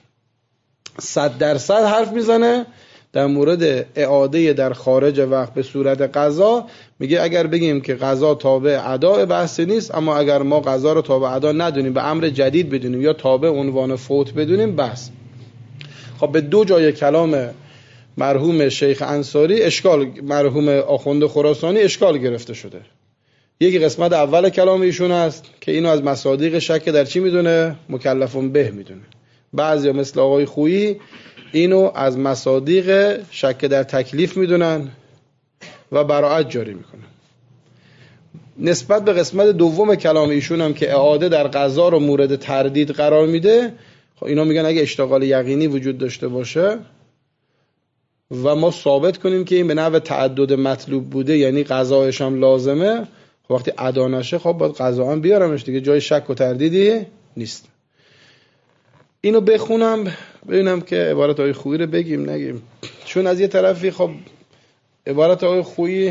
100% حرف میزنه. در مورد اعاده در خارج وقت به صورت قضا میگه اگر بگیم که قضا تابع ادا بحث نیست، اما اگر ما قضا رو تابع ادا ندونیم، به امر جدید بدونیم یا تابع عنوان فوت بدونیم بس. خب به دو جای کلام مرحوم شیخ انصاری اشکال، مرحوم آخوند خراسانی اشکال گرفته شده. یکی قسمت اول کلام ایشون است که اینو از مصادیق شک در چی میدونه؟ مکلفون به میدونه. بعضیا مثل آقای خویی اینو از مصادیق شک در تکلیف میدونن و براءت جاری میکنن. نسبت به قسمت دوم کلام ایشون هم که اعاده در قضا رو مورد تردید قرار میده، خب اینا میگن اگه اشتغال یقینی وجود داشته باشه و ما ثابت کنیم که این به نحو تعدد مطلوب بوده، یعنی قضایش هم لازمه، خب وقتی ادا نشه خب باید قضا هم بیارمش دیگه، جای شک و تردیدی نیست. اینو بخونم ببینم که عبارت آقای خویی رو بگیم نگیم، چون از یه طرفی خب عبارت آقای خویی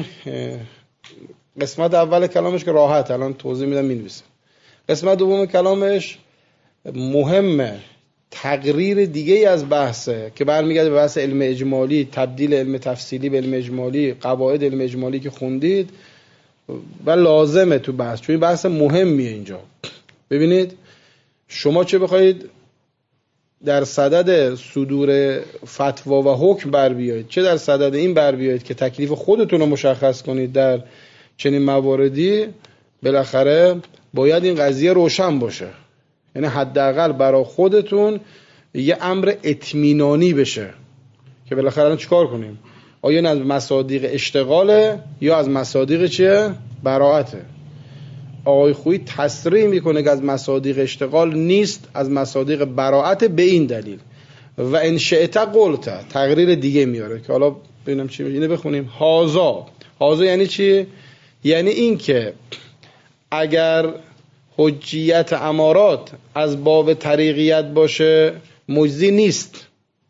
قسمت اول کلامش که راحت الان توضیح میدم مینویسه، قسمت دوم کلامش مهمه، تقریر دیگه از بحثه که برمیگرده به بحث علم اجمالی، تبدیل علم تفصیلی به علم اجمالی، قواعد علم اجمالی که خوندید و لازمه تو بحث، چون این بحث مهمیه اینجا. ببینید شما چه بخواید در صدد صدور فتوا و حکم بر بیایید، چه در صدد این بر بیایید که تکلیف خودتون رو مشخص کنید در چنین مواردی، بالاخره باید این قضیه روشن باشه. یعنی حداقل برای خودتون یه امر اطمینانی بشه که بالاخره الان چیکار کنیم؟ آیا این از مصادیق اشتغاله یا از مصادیق چیه؟ براءته. آقای خویی تصریح میکنه که از مصادیق اشتغال نیست، از مصادیق براءت به این دلیل. و ان شئت قلت، تقریر دیگه میاره که حالا ببینم چی میگه. اینو بخونیم. هازا یعنی چی؟ یعنی این که اگر حجیت امارات از باب طریقیت باشه مجزی نیست،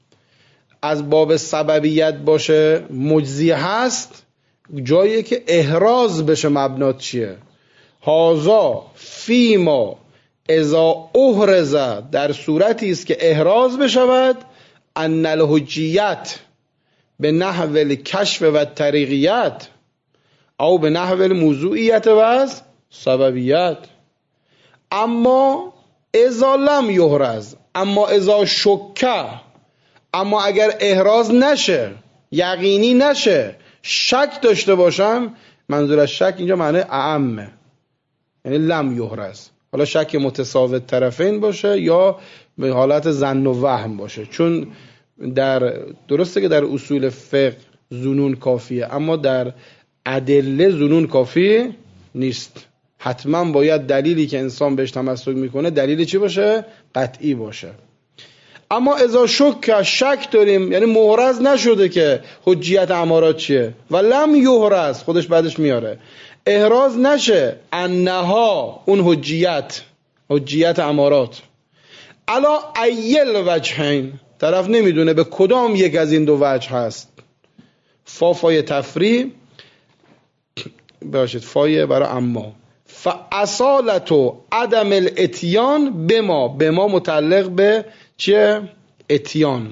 از باب سببیت باشه مجزی هست، جایی که احراز بشه مبنات چیه؟ هازا فیما اذا احرز، در صورتی است که احراز بشود ان الحجیت به نحو الکشف و طریقیت او به نحو الموضوعیت و سببیت. اما اذا لم یحرز، اما اذا شکه، اما اگر احراز نشه، یقینی نشه، شک داشته باشم، منظور از شک اینجا معنی اعمه، یعنی لم یحرز، حالا شک متساوت طرفین باشه یا به حالت ظن و وهم باشه. چون درسته که در اصول فقه ظنون کافیه، اما در ادله ظنون کافی نیست. حتما باید دلیلی که انسان بهش تمسک میکنه دلیلی چی باشه؟ قطعی باشه. اما اذا شک، شک داریم، یعنی محرز نشده که حجیت امارات چیه، و لم یحرز، خودش بعدش میاره، احراز نشه انها، اون حجیت حجیت امارات. الا ایل وجهین، طرف نمیدونه به کدام یک از این دو وجه هست. فای تفریع باشید، فای برای اما. فاصالت و عدم الاتیان به ما متعلق به چیه؟ اتیان،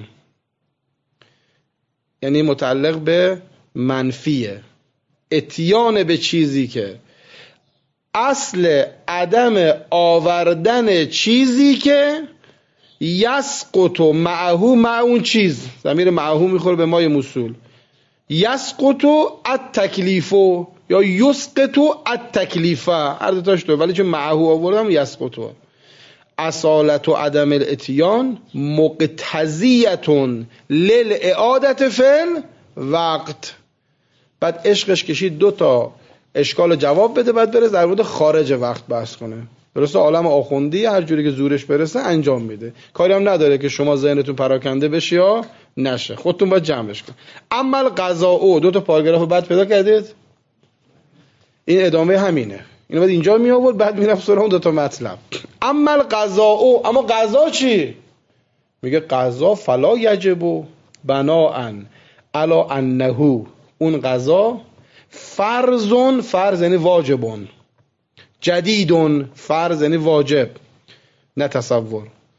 یعنی متعلق به منفیه. اتیان به چیزی که اصل عدم آوردن چیزی که یسقط معهو، مع اون چیز، ضمیر معهو میخوره به مای موصول، یسقط التکلیفو یا یسقط التکلیفه، هر دوتاش دو، ولی چون معهو آوردم یسقط. اصالت و عدم الاتیان مقتضیتون للاعادت فعل وقت. بعد عشقش کشید دو تا اشکال جواب بده، بعد بره در مورد خارج وقت بحث کنه. درسته عالم آخوندی هر جوری که زورش برسه انجام میده، کاری هم نداره که شما ذهنتون پراکنده بشه یا نشه، خودتون باید جمعش کن. اما القضاء، دو تا پاراگراف بعد پیدا کردید، این ادامه همینه، اینو بعد اینجا می آورد بعد میرفت سراغ اون دو تا مطلب. اما القضاء، اما قضا چی؟ میگه قضا فلا یجب بناء علی انه، اون قضا فرض یعنی واجبون، جدیدون فرض یعنی واجب، نه تصور.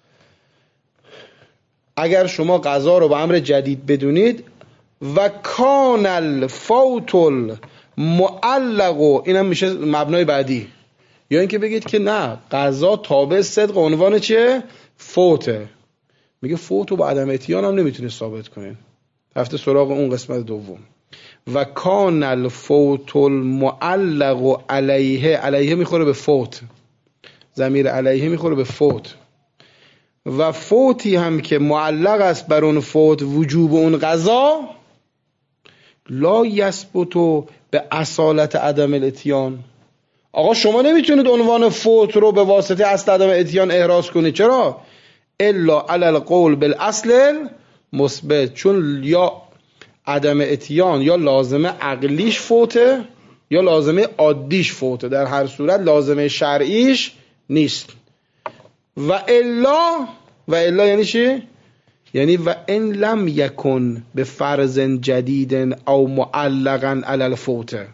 اگر شما قضا رو به امر جدید بدونید، و کان الفوت المعلق، اینم میشه مبنای بعدی، یا اینکه بگید که نه قضا تابع صدق عنوان چیه؟ فوته. میگه فوت رو با عدم اتیان هم نمیتونه ثابت کنین، رفته سراغ اون قسمت دوم. و کان الفوت المعلق علیه میخوره به فوت، ضمیر علیه میخوره به فوت، و فوتی هم که معلق است بر اون فوت، وجوب اون قضا، لا یثبت به اصالت عدم الاتیان. آقا شما نمیتونید عنوان فوت رو به واسطه اصل عدم الاتیان احراز کنید. چرا؟ الا علی القول بالاصل مثبت، چون یا عدم اتیان یا لازمه عقلیش فوته یا لازمه عادیش فوته، در هر صورت لازمه شرعیش نیست. و الا یعنی چی؟ یعنی و ان لم یکن به فرض جدید او معلقا علی الفوت،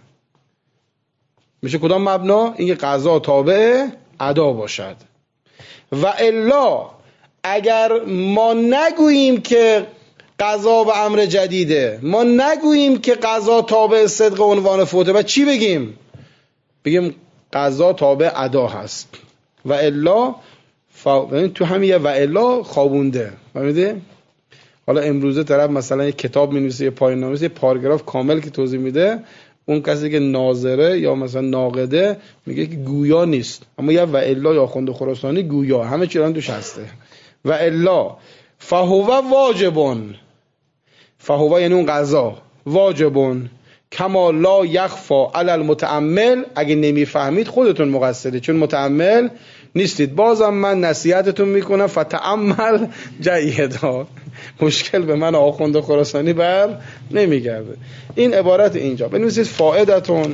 میشه کدام مبنا؟ اینکه قضا تابع ادا باشد. و الا اگر ما نگوییم که قضا به امر جدیده، ما نگوییم که قضا تابع صدق عنوان فوته، و چی بگیم؟ بگیم قضا تابع ادا هست. و الا تو همین و الا خوابونده، فهمیده؟ حالا امروزه طرف مثلا یک کتاب می‌نویسه، یه پایان نامه، یه پاراگراف کامل که توضیح میده، اون کسی که ناظره یا مثلا ناقده میگه که گویا نیست، اما یا و الا یا آخوند خراسانی گویا، همه چی الان توش هسته. و الا فهو واجبون، فهو یعنی اون قضا واجبون، کما لا یخفا علی المتأمل، اگه نمیفهمید خودتون مقصرید چون متأمل نیستید. بازم من نصیحتتون میکنم فتأمل جیدا، مشکل به من آخوند خراسانی بر نمیگرده. این عبارت اینجا بنویسید فائدتون.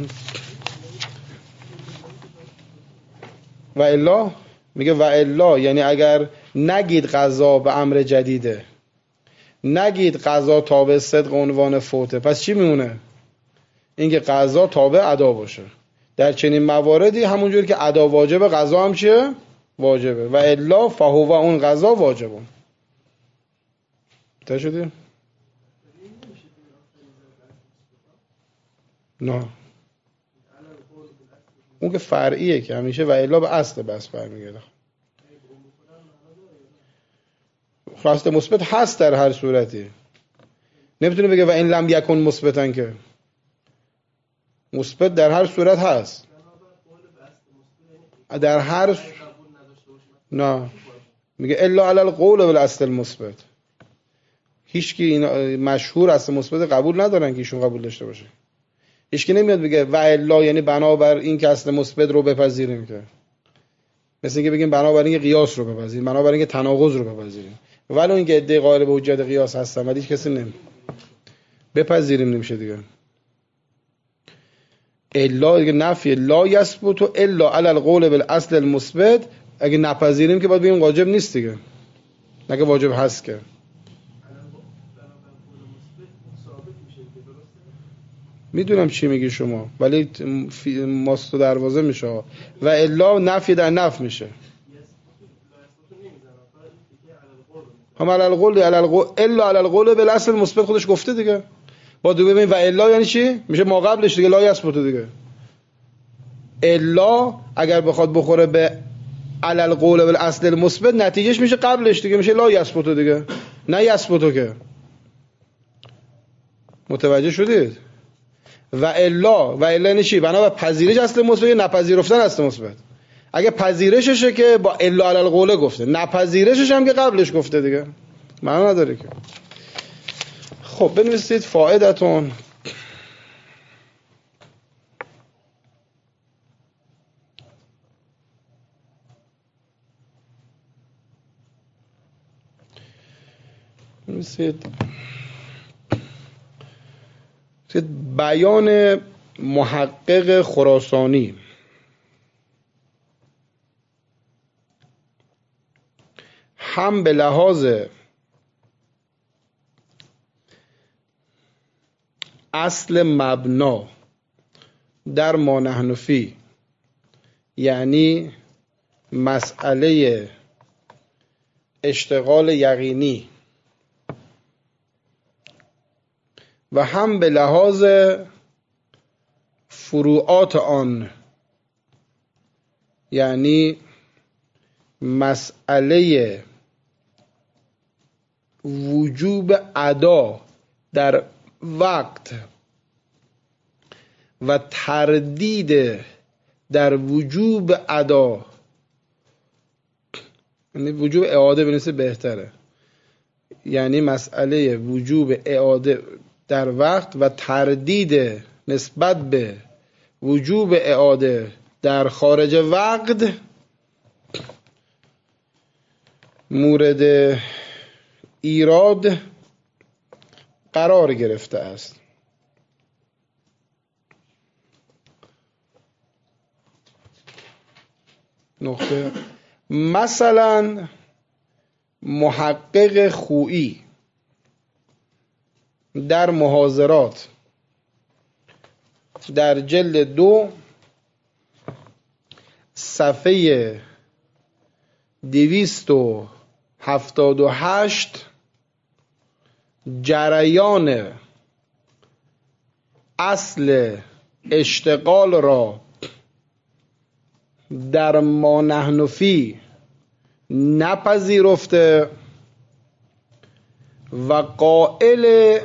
و الا میگه و الا یعنی اگر نگید قضا به امر جدیده، نگید قضا تابع صدق عنوان فوته، پس چی میمونه؟ اینکه قضا تابع ادا باشه. در چنین مواردی همونجور که ادا واجبه، قضا هم چیه؟ واجبه. و الا فهو اون قضا واجبه. تا شدی؟ نه اون که فرعیه که همیشه و الا به اصل بس برمیگرده. اصل مثبت هست در هر صورتی، نمیتونه بگه و این لم یکن مثبتن، که مثبت در هر صورت هست، در هر نه میگه الا علی القول بالاصل المثبت. هیچ کی این مشهور اصل مثبت قبول ندارن که ایشون قبول داشته باشه. هیچ کی نمیاد بگه و الا یعنی بنابر این که اصل مثبت رو بپذیریم، که مثل اینکه بگیم بنابر این که قیاس رو بپذیریم، بنابر این که تناقض رو بپذیریم. ولو اینکه ادعای قائل به حجت قیاس هستن ولی هیچ کسی بپذیریم نمیشه دیگه. الا دیگه نفی، لا یثبت الا علی القول بالاصل المثبت اگه نپذیریم که باید بگیم واجب نیست دیگه، نگه واجب هست که. میدونم چی میگی شما، ولی ماست و دروازه میشه و الا نفی در نف میشه. هم علی القول الا علی القول بالاصل مثبت خودش گفته دیگه. با دو ببین و الا یعنی چی؟ میشه ما قبلش دیگه، لا یثبت دیگه. الا اگر بخواد بخوره به علی القول بالاصل مثبت نتیجهش میشه قبلش دیگه، میشه لا یثبت دیگه، نه یثبت که. متوجه شدید؟ و الا یعنی چی؟ بنا به پذیرش اصل مثبت یا نپذیرفتن اصل مثبت. اگه پذیرششه که با الا علی القول گفته، نپذیرشش هم که قبلش گفته دیگه، معنا نداره که. خب بنویسید فائدتون. بنویسید بیان محقق خراسانی هم به لحاظ اصل مبنا در ما نحن فی، یعنی مسئله اشتغال یقینی، و هم به لحاظ فروعات آن، یعنی مسئله وجوب ادا در وقت و تردید در وجوب ادا، یعنی وجوب اعاده بنویسه بهتره، یعنی مسئله وجوب اعاده در وقت و تردید نسبت به وجوب اعاده در خارج وقت مورد ایراد قرار گرفته است. نقطه. مثلا محقق خویی در محاضرات در جلد 2 صفحه 278 جریان اصل اشتغال را در ما نحن فی نپذیرفته و قائل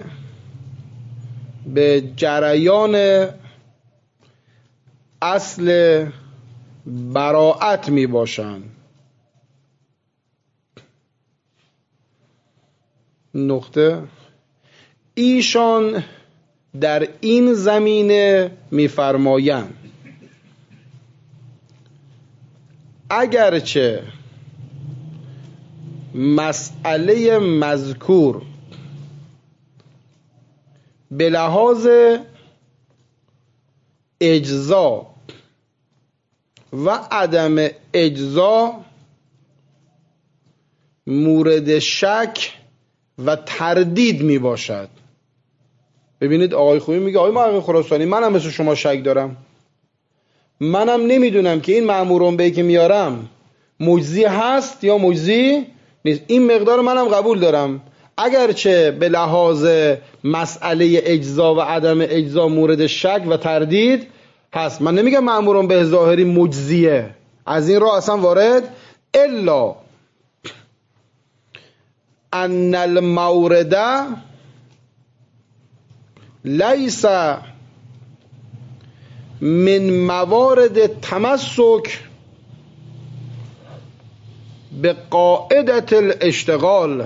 به جریان اصل براءت می باشند. نقطه. ایشان در این زمینه می‌فرمایند اگرچه مسئله مذکور به لحاظ اجزا و عدم اجزا مورد شک و تردید می باشد. ببینید آقای خویی میگه آقای محقق خراسانی منم مثل شما شک دارم، منم نمیدونم که این مأمورون به که میارم مجزی هست یا مجزی نیست، این مقدار منم قبول دارم، اگرچه به لحاظ مسئله اجزا و عدم اجزا مورد شک و تردید هست. من نمیگم مأمورون به ظاهری مجزیه، از این راه اصلا وارد، الا ان المورد لیس من موارد تمسک به قاعدت الاشتغال.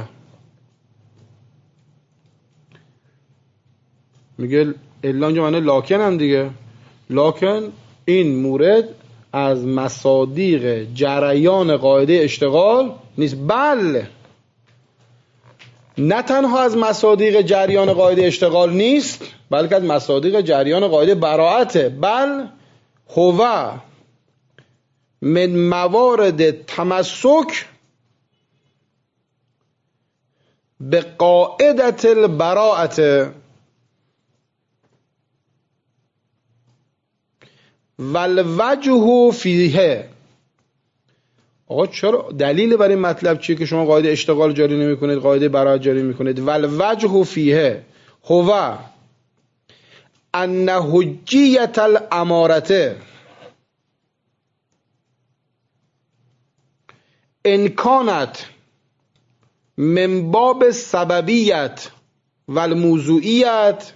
میگه الا اینجا معنی لاکن هم دیگه، لاکن این مورد از مصادیق جریان قاعده اشتغال نیست، بله نه تنها از مصادیق جریان قاعده اشتغال نیست، بلکه از مصادیق جریان قاعده براءته، بل هو من موارد تمسک به قاعدت البراءت والوجه فیه. آقا چرا دلیل برای این مطلب چیه که شما قاعده اشتغال جاری نمی کنید، قاعده براءت جاری می کنید؟ والوجه فیه هو ان حجیت الامارته ان کانت من باب سببیت و الموضوعیت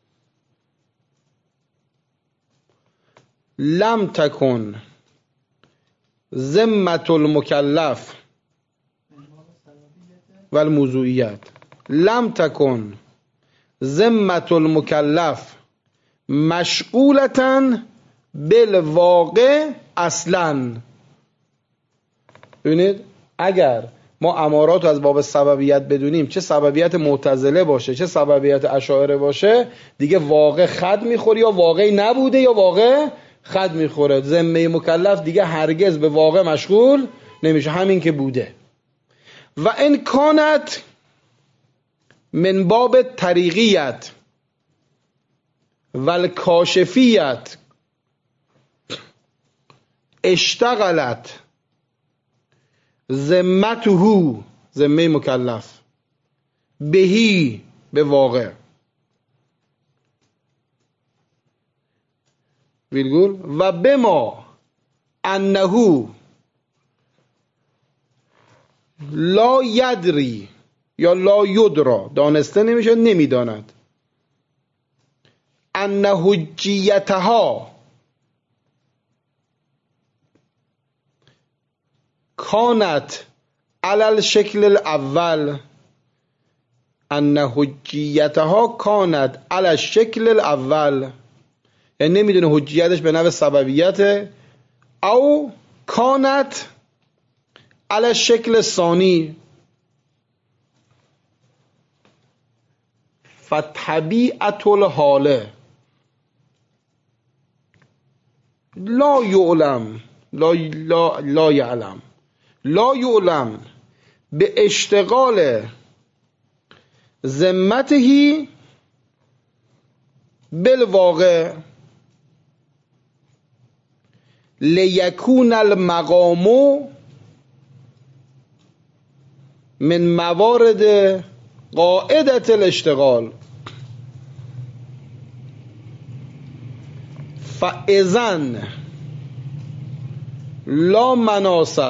لم تکن ذمة المکلف و الموضوعیت لم تکن ذمة المکلف مشغولة بالواقع اصلا. ببینید اگر ما امارات رو از باب سببیت بدونیم، چه سببیت معتزله باشه چه سببیت اشاعره باشه، دیگه واقع خد میخوره یا واقعی نبوده یا واقع خد میخوره. ذمه مکلف دیگه هرگز به واقع مشغول نمیشه، همین که بوده. و ان کانت من باب طریقیت و الکاشفیت اشتغلت ذمته ذمه مکلف بهی به واقع ویرگول و بما انه لا یدری یا لا یدرا، دانسته نمیشه نمیداند، ان حجیتها کانت علی الشکل الاول، ان حجیتها کانت علی الشکل الاول، یعنی نمیدونه حجیتش به نوع سببیته، او کانت علی الشکل ثانی، فطبیعت الحاله لا یعلم لا یعلم لا یعلم به اشتغال ذمته بالواقع لیکون المقام من موارد قاعدت الاشتغال. فاذن لا مناص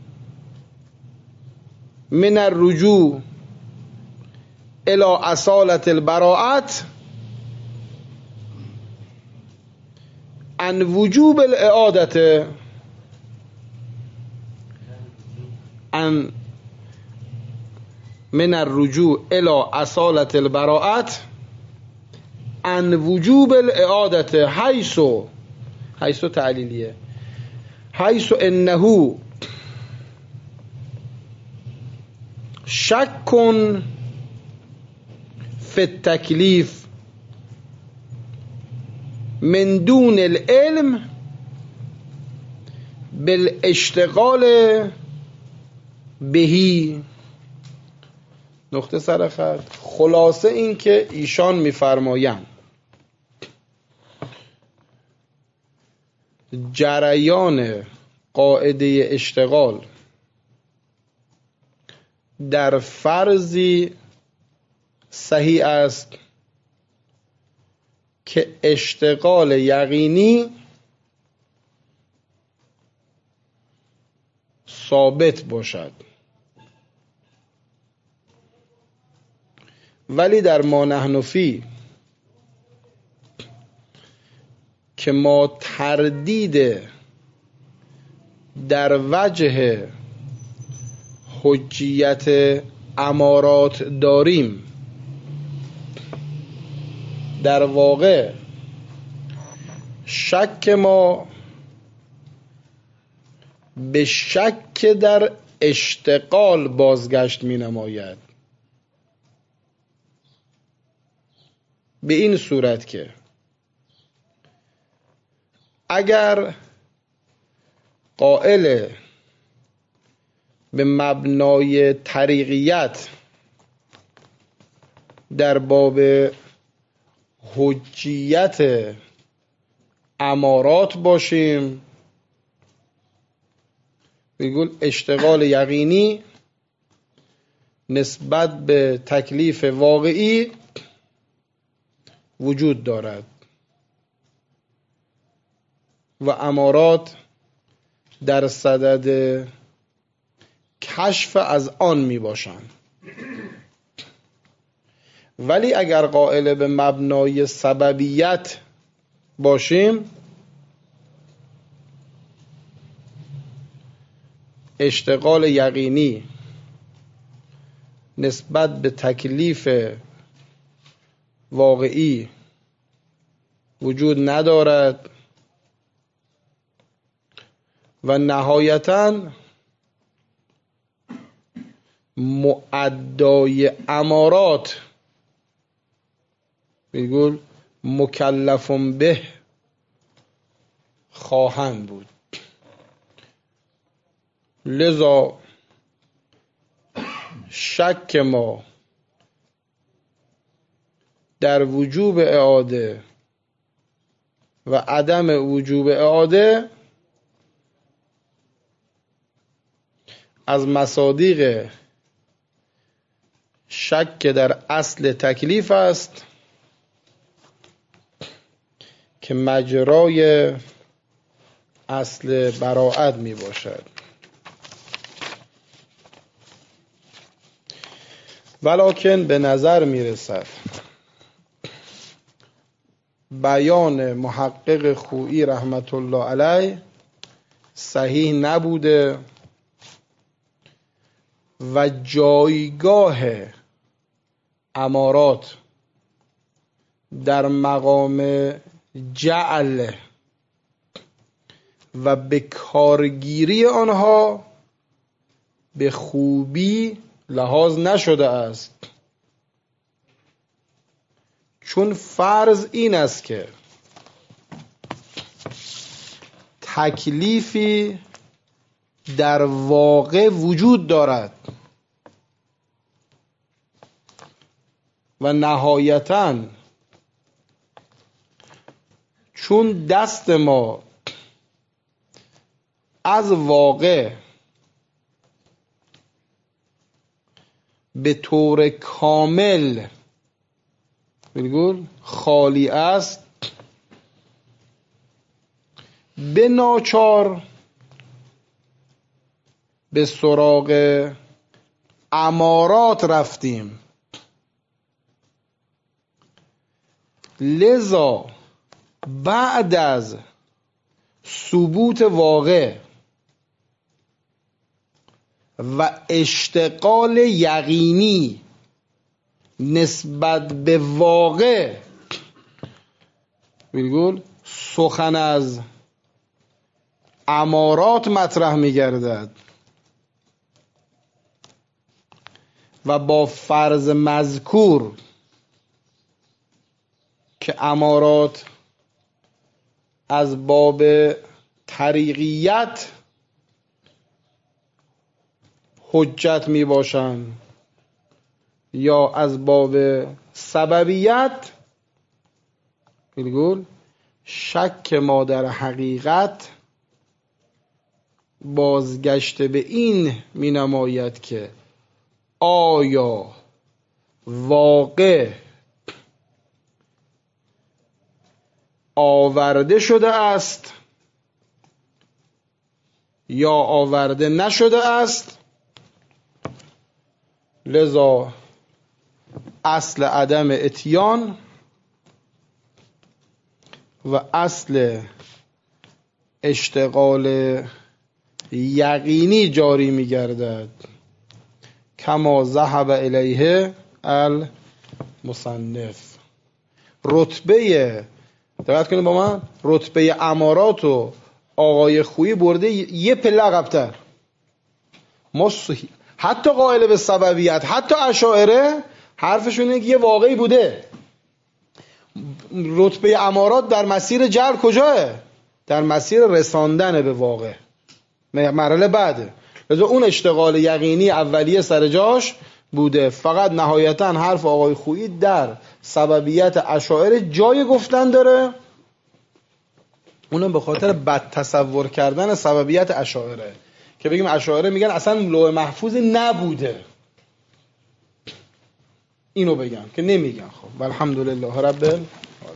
من الرجوع الى اصالة البراءت عن وجوب الاعادة عن من الرجوع الى اصالة البراءت عن وجوب الاعادة حیث تعلیلیه، حیث انه شک فی التکلیف من دون العلم بالاشتغال بهی. نقطه سر خط. خلاصه این که ایشان میفرمایند جریان قاعده اشتغال در فرضی صحیح است که اشتغال یقینی ثابت باشد، ولی در ما نحن فی که ما تردید در وجه حجیت امارات داریم، در واقع شک ما به شک در اشتغال بازگشت می نماید، به این صورت که اگر قائل به مبنای طریقیت در باب حجیت امارات باشیم، میگول اشتغال یقینی نسبت به تکلیف واقعی وجود دارد و امارات در صدد کشف از آن می باشند. ولی اگر قائل به مبنای سببیت باشیم، اشتغال یقینی نسبت به تکلیف واقعی وجود ندارد و نهایتاً مؤدای امارات میگول مکلفون به خواهند بود. لذا شک ما در وجوب اعاده و عدم وجوب اعاده از مصادیق شک در اصل تکلیف است که مجرای اصل براءت می باشد. ولکن به نظر می رسد بیان محقق خویی رحمت الله علیه صحیح نبوده و جایگاه امارات در مقام جعل و به کارگیری آنها به خوبی لحاظ نشده است، چون فرض این است که تکلیفی در واقع وجود دارد و نهایتاً چون دست ما از واقع به طور کامل بگول خالی است، به ناچار به سراغ امارات رفتیم. لذا بعد از ثبوت واقع و اشتغال یقینی نسبت به واقع بگول سخن از امارات مطرح می گردد و با فرض مذکور که امارات از باب طریقیت حجت می باشند یا از باب سببیت، بگول شک ما در حقیقت بازگشته به این می نماید که آیا واقع آورده شده است یا آورده نشده است. لذا اصل عدم اتیان و اصل اشتغال یقینی جاری می گردد کما ذهب الیه المصنف. رتبه دقت کنید با من، رتبه امارات و آقای خویی برده یه پله عقب‌تر. ما حتی قائل به سببیت، حتی اشاعره حرفشون اینه که یه واقعی بوده. رتبه امارات در مسیر جعل کجاه؟ در مسیر رساندن به واقع. مرحله بعده. لذا اون اشتغال یقینی اولیه سر جاش بوده. فقط نهایتا حرف آقای خویی در سببیت اشاعره جای گفتن داره، اونم به خاطر بد تصور کردن سببیت اشاعره، که بگیم اشاعره میگن اصلا لوح محفوظ نبوده، اینو بگن که نمیگن. خب الحمدلله رب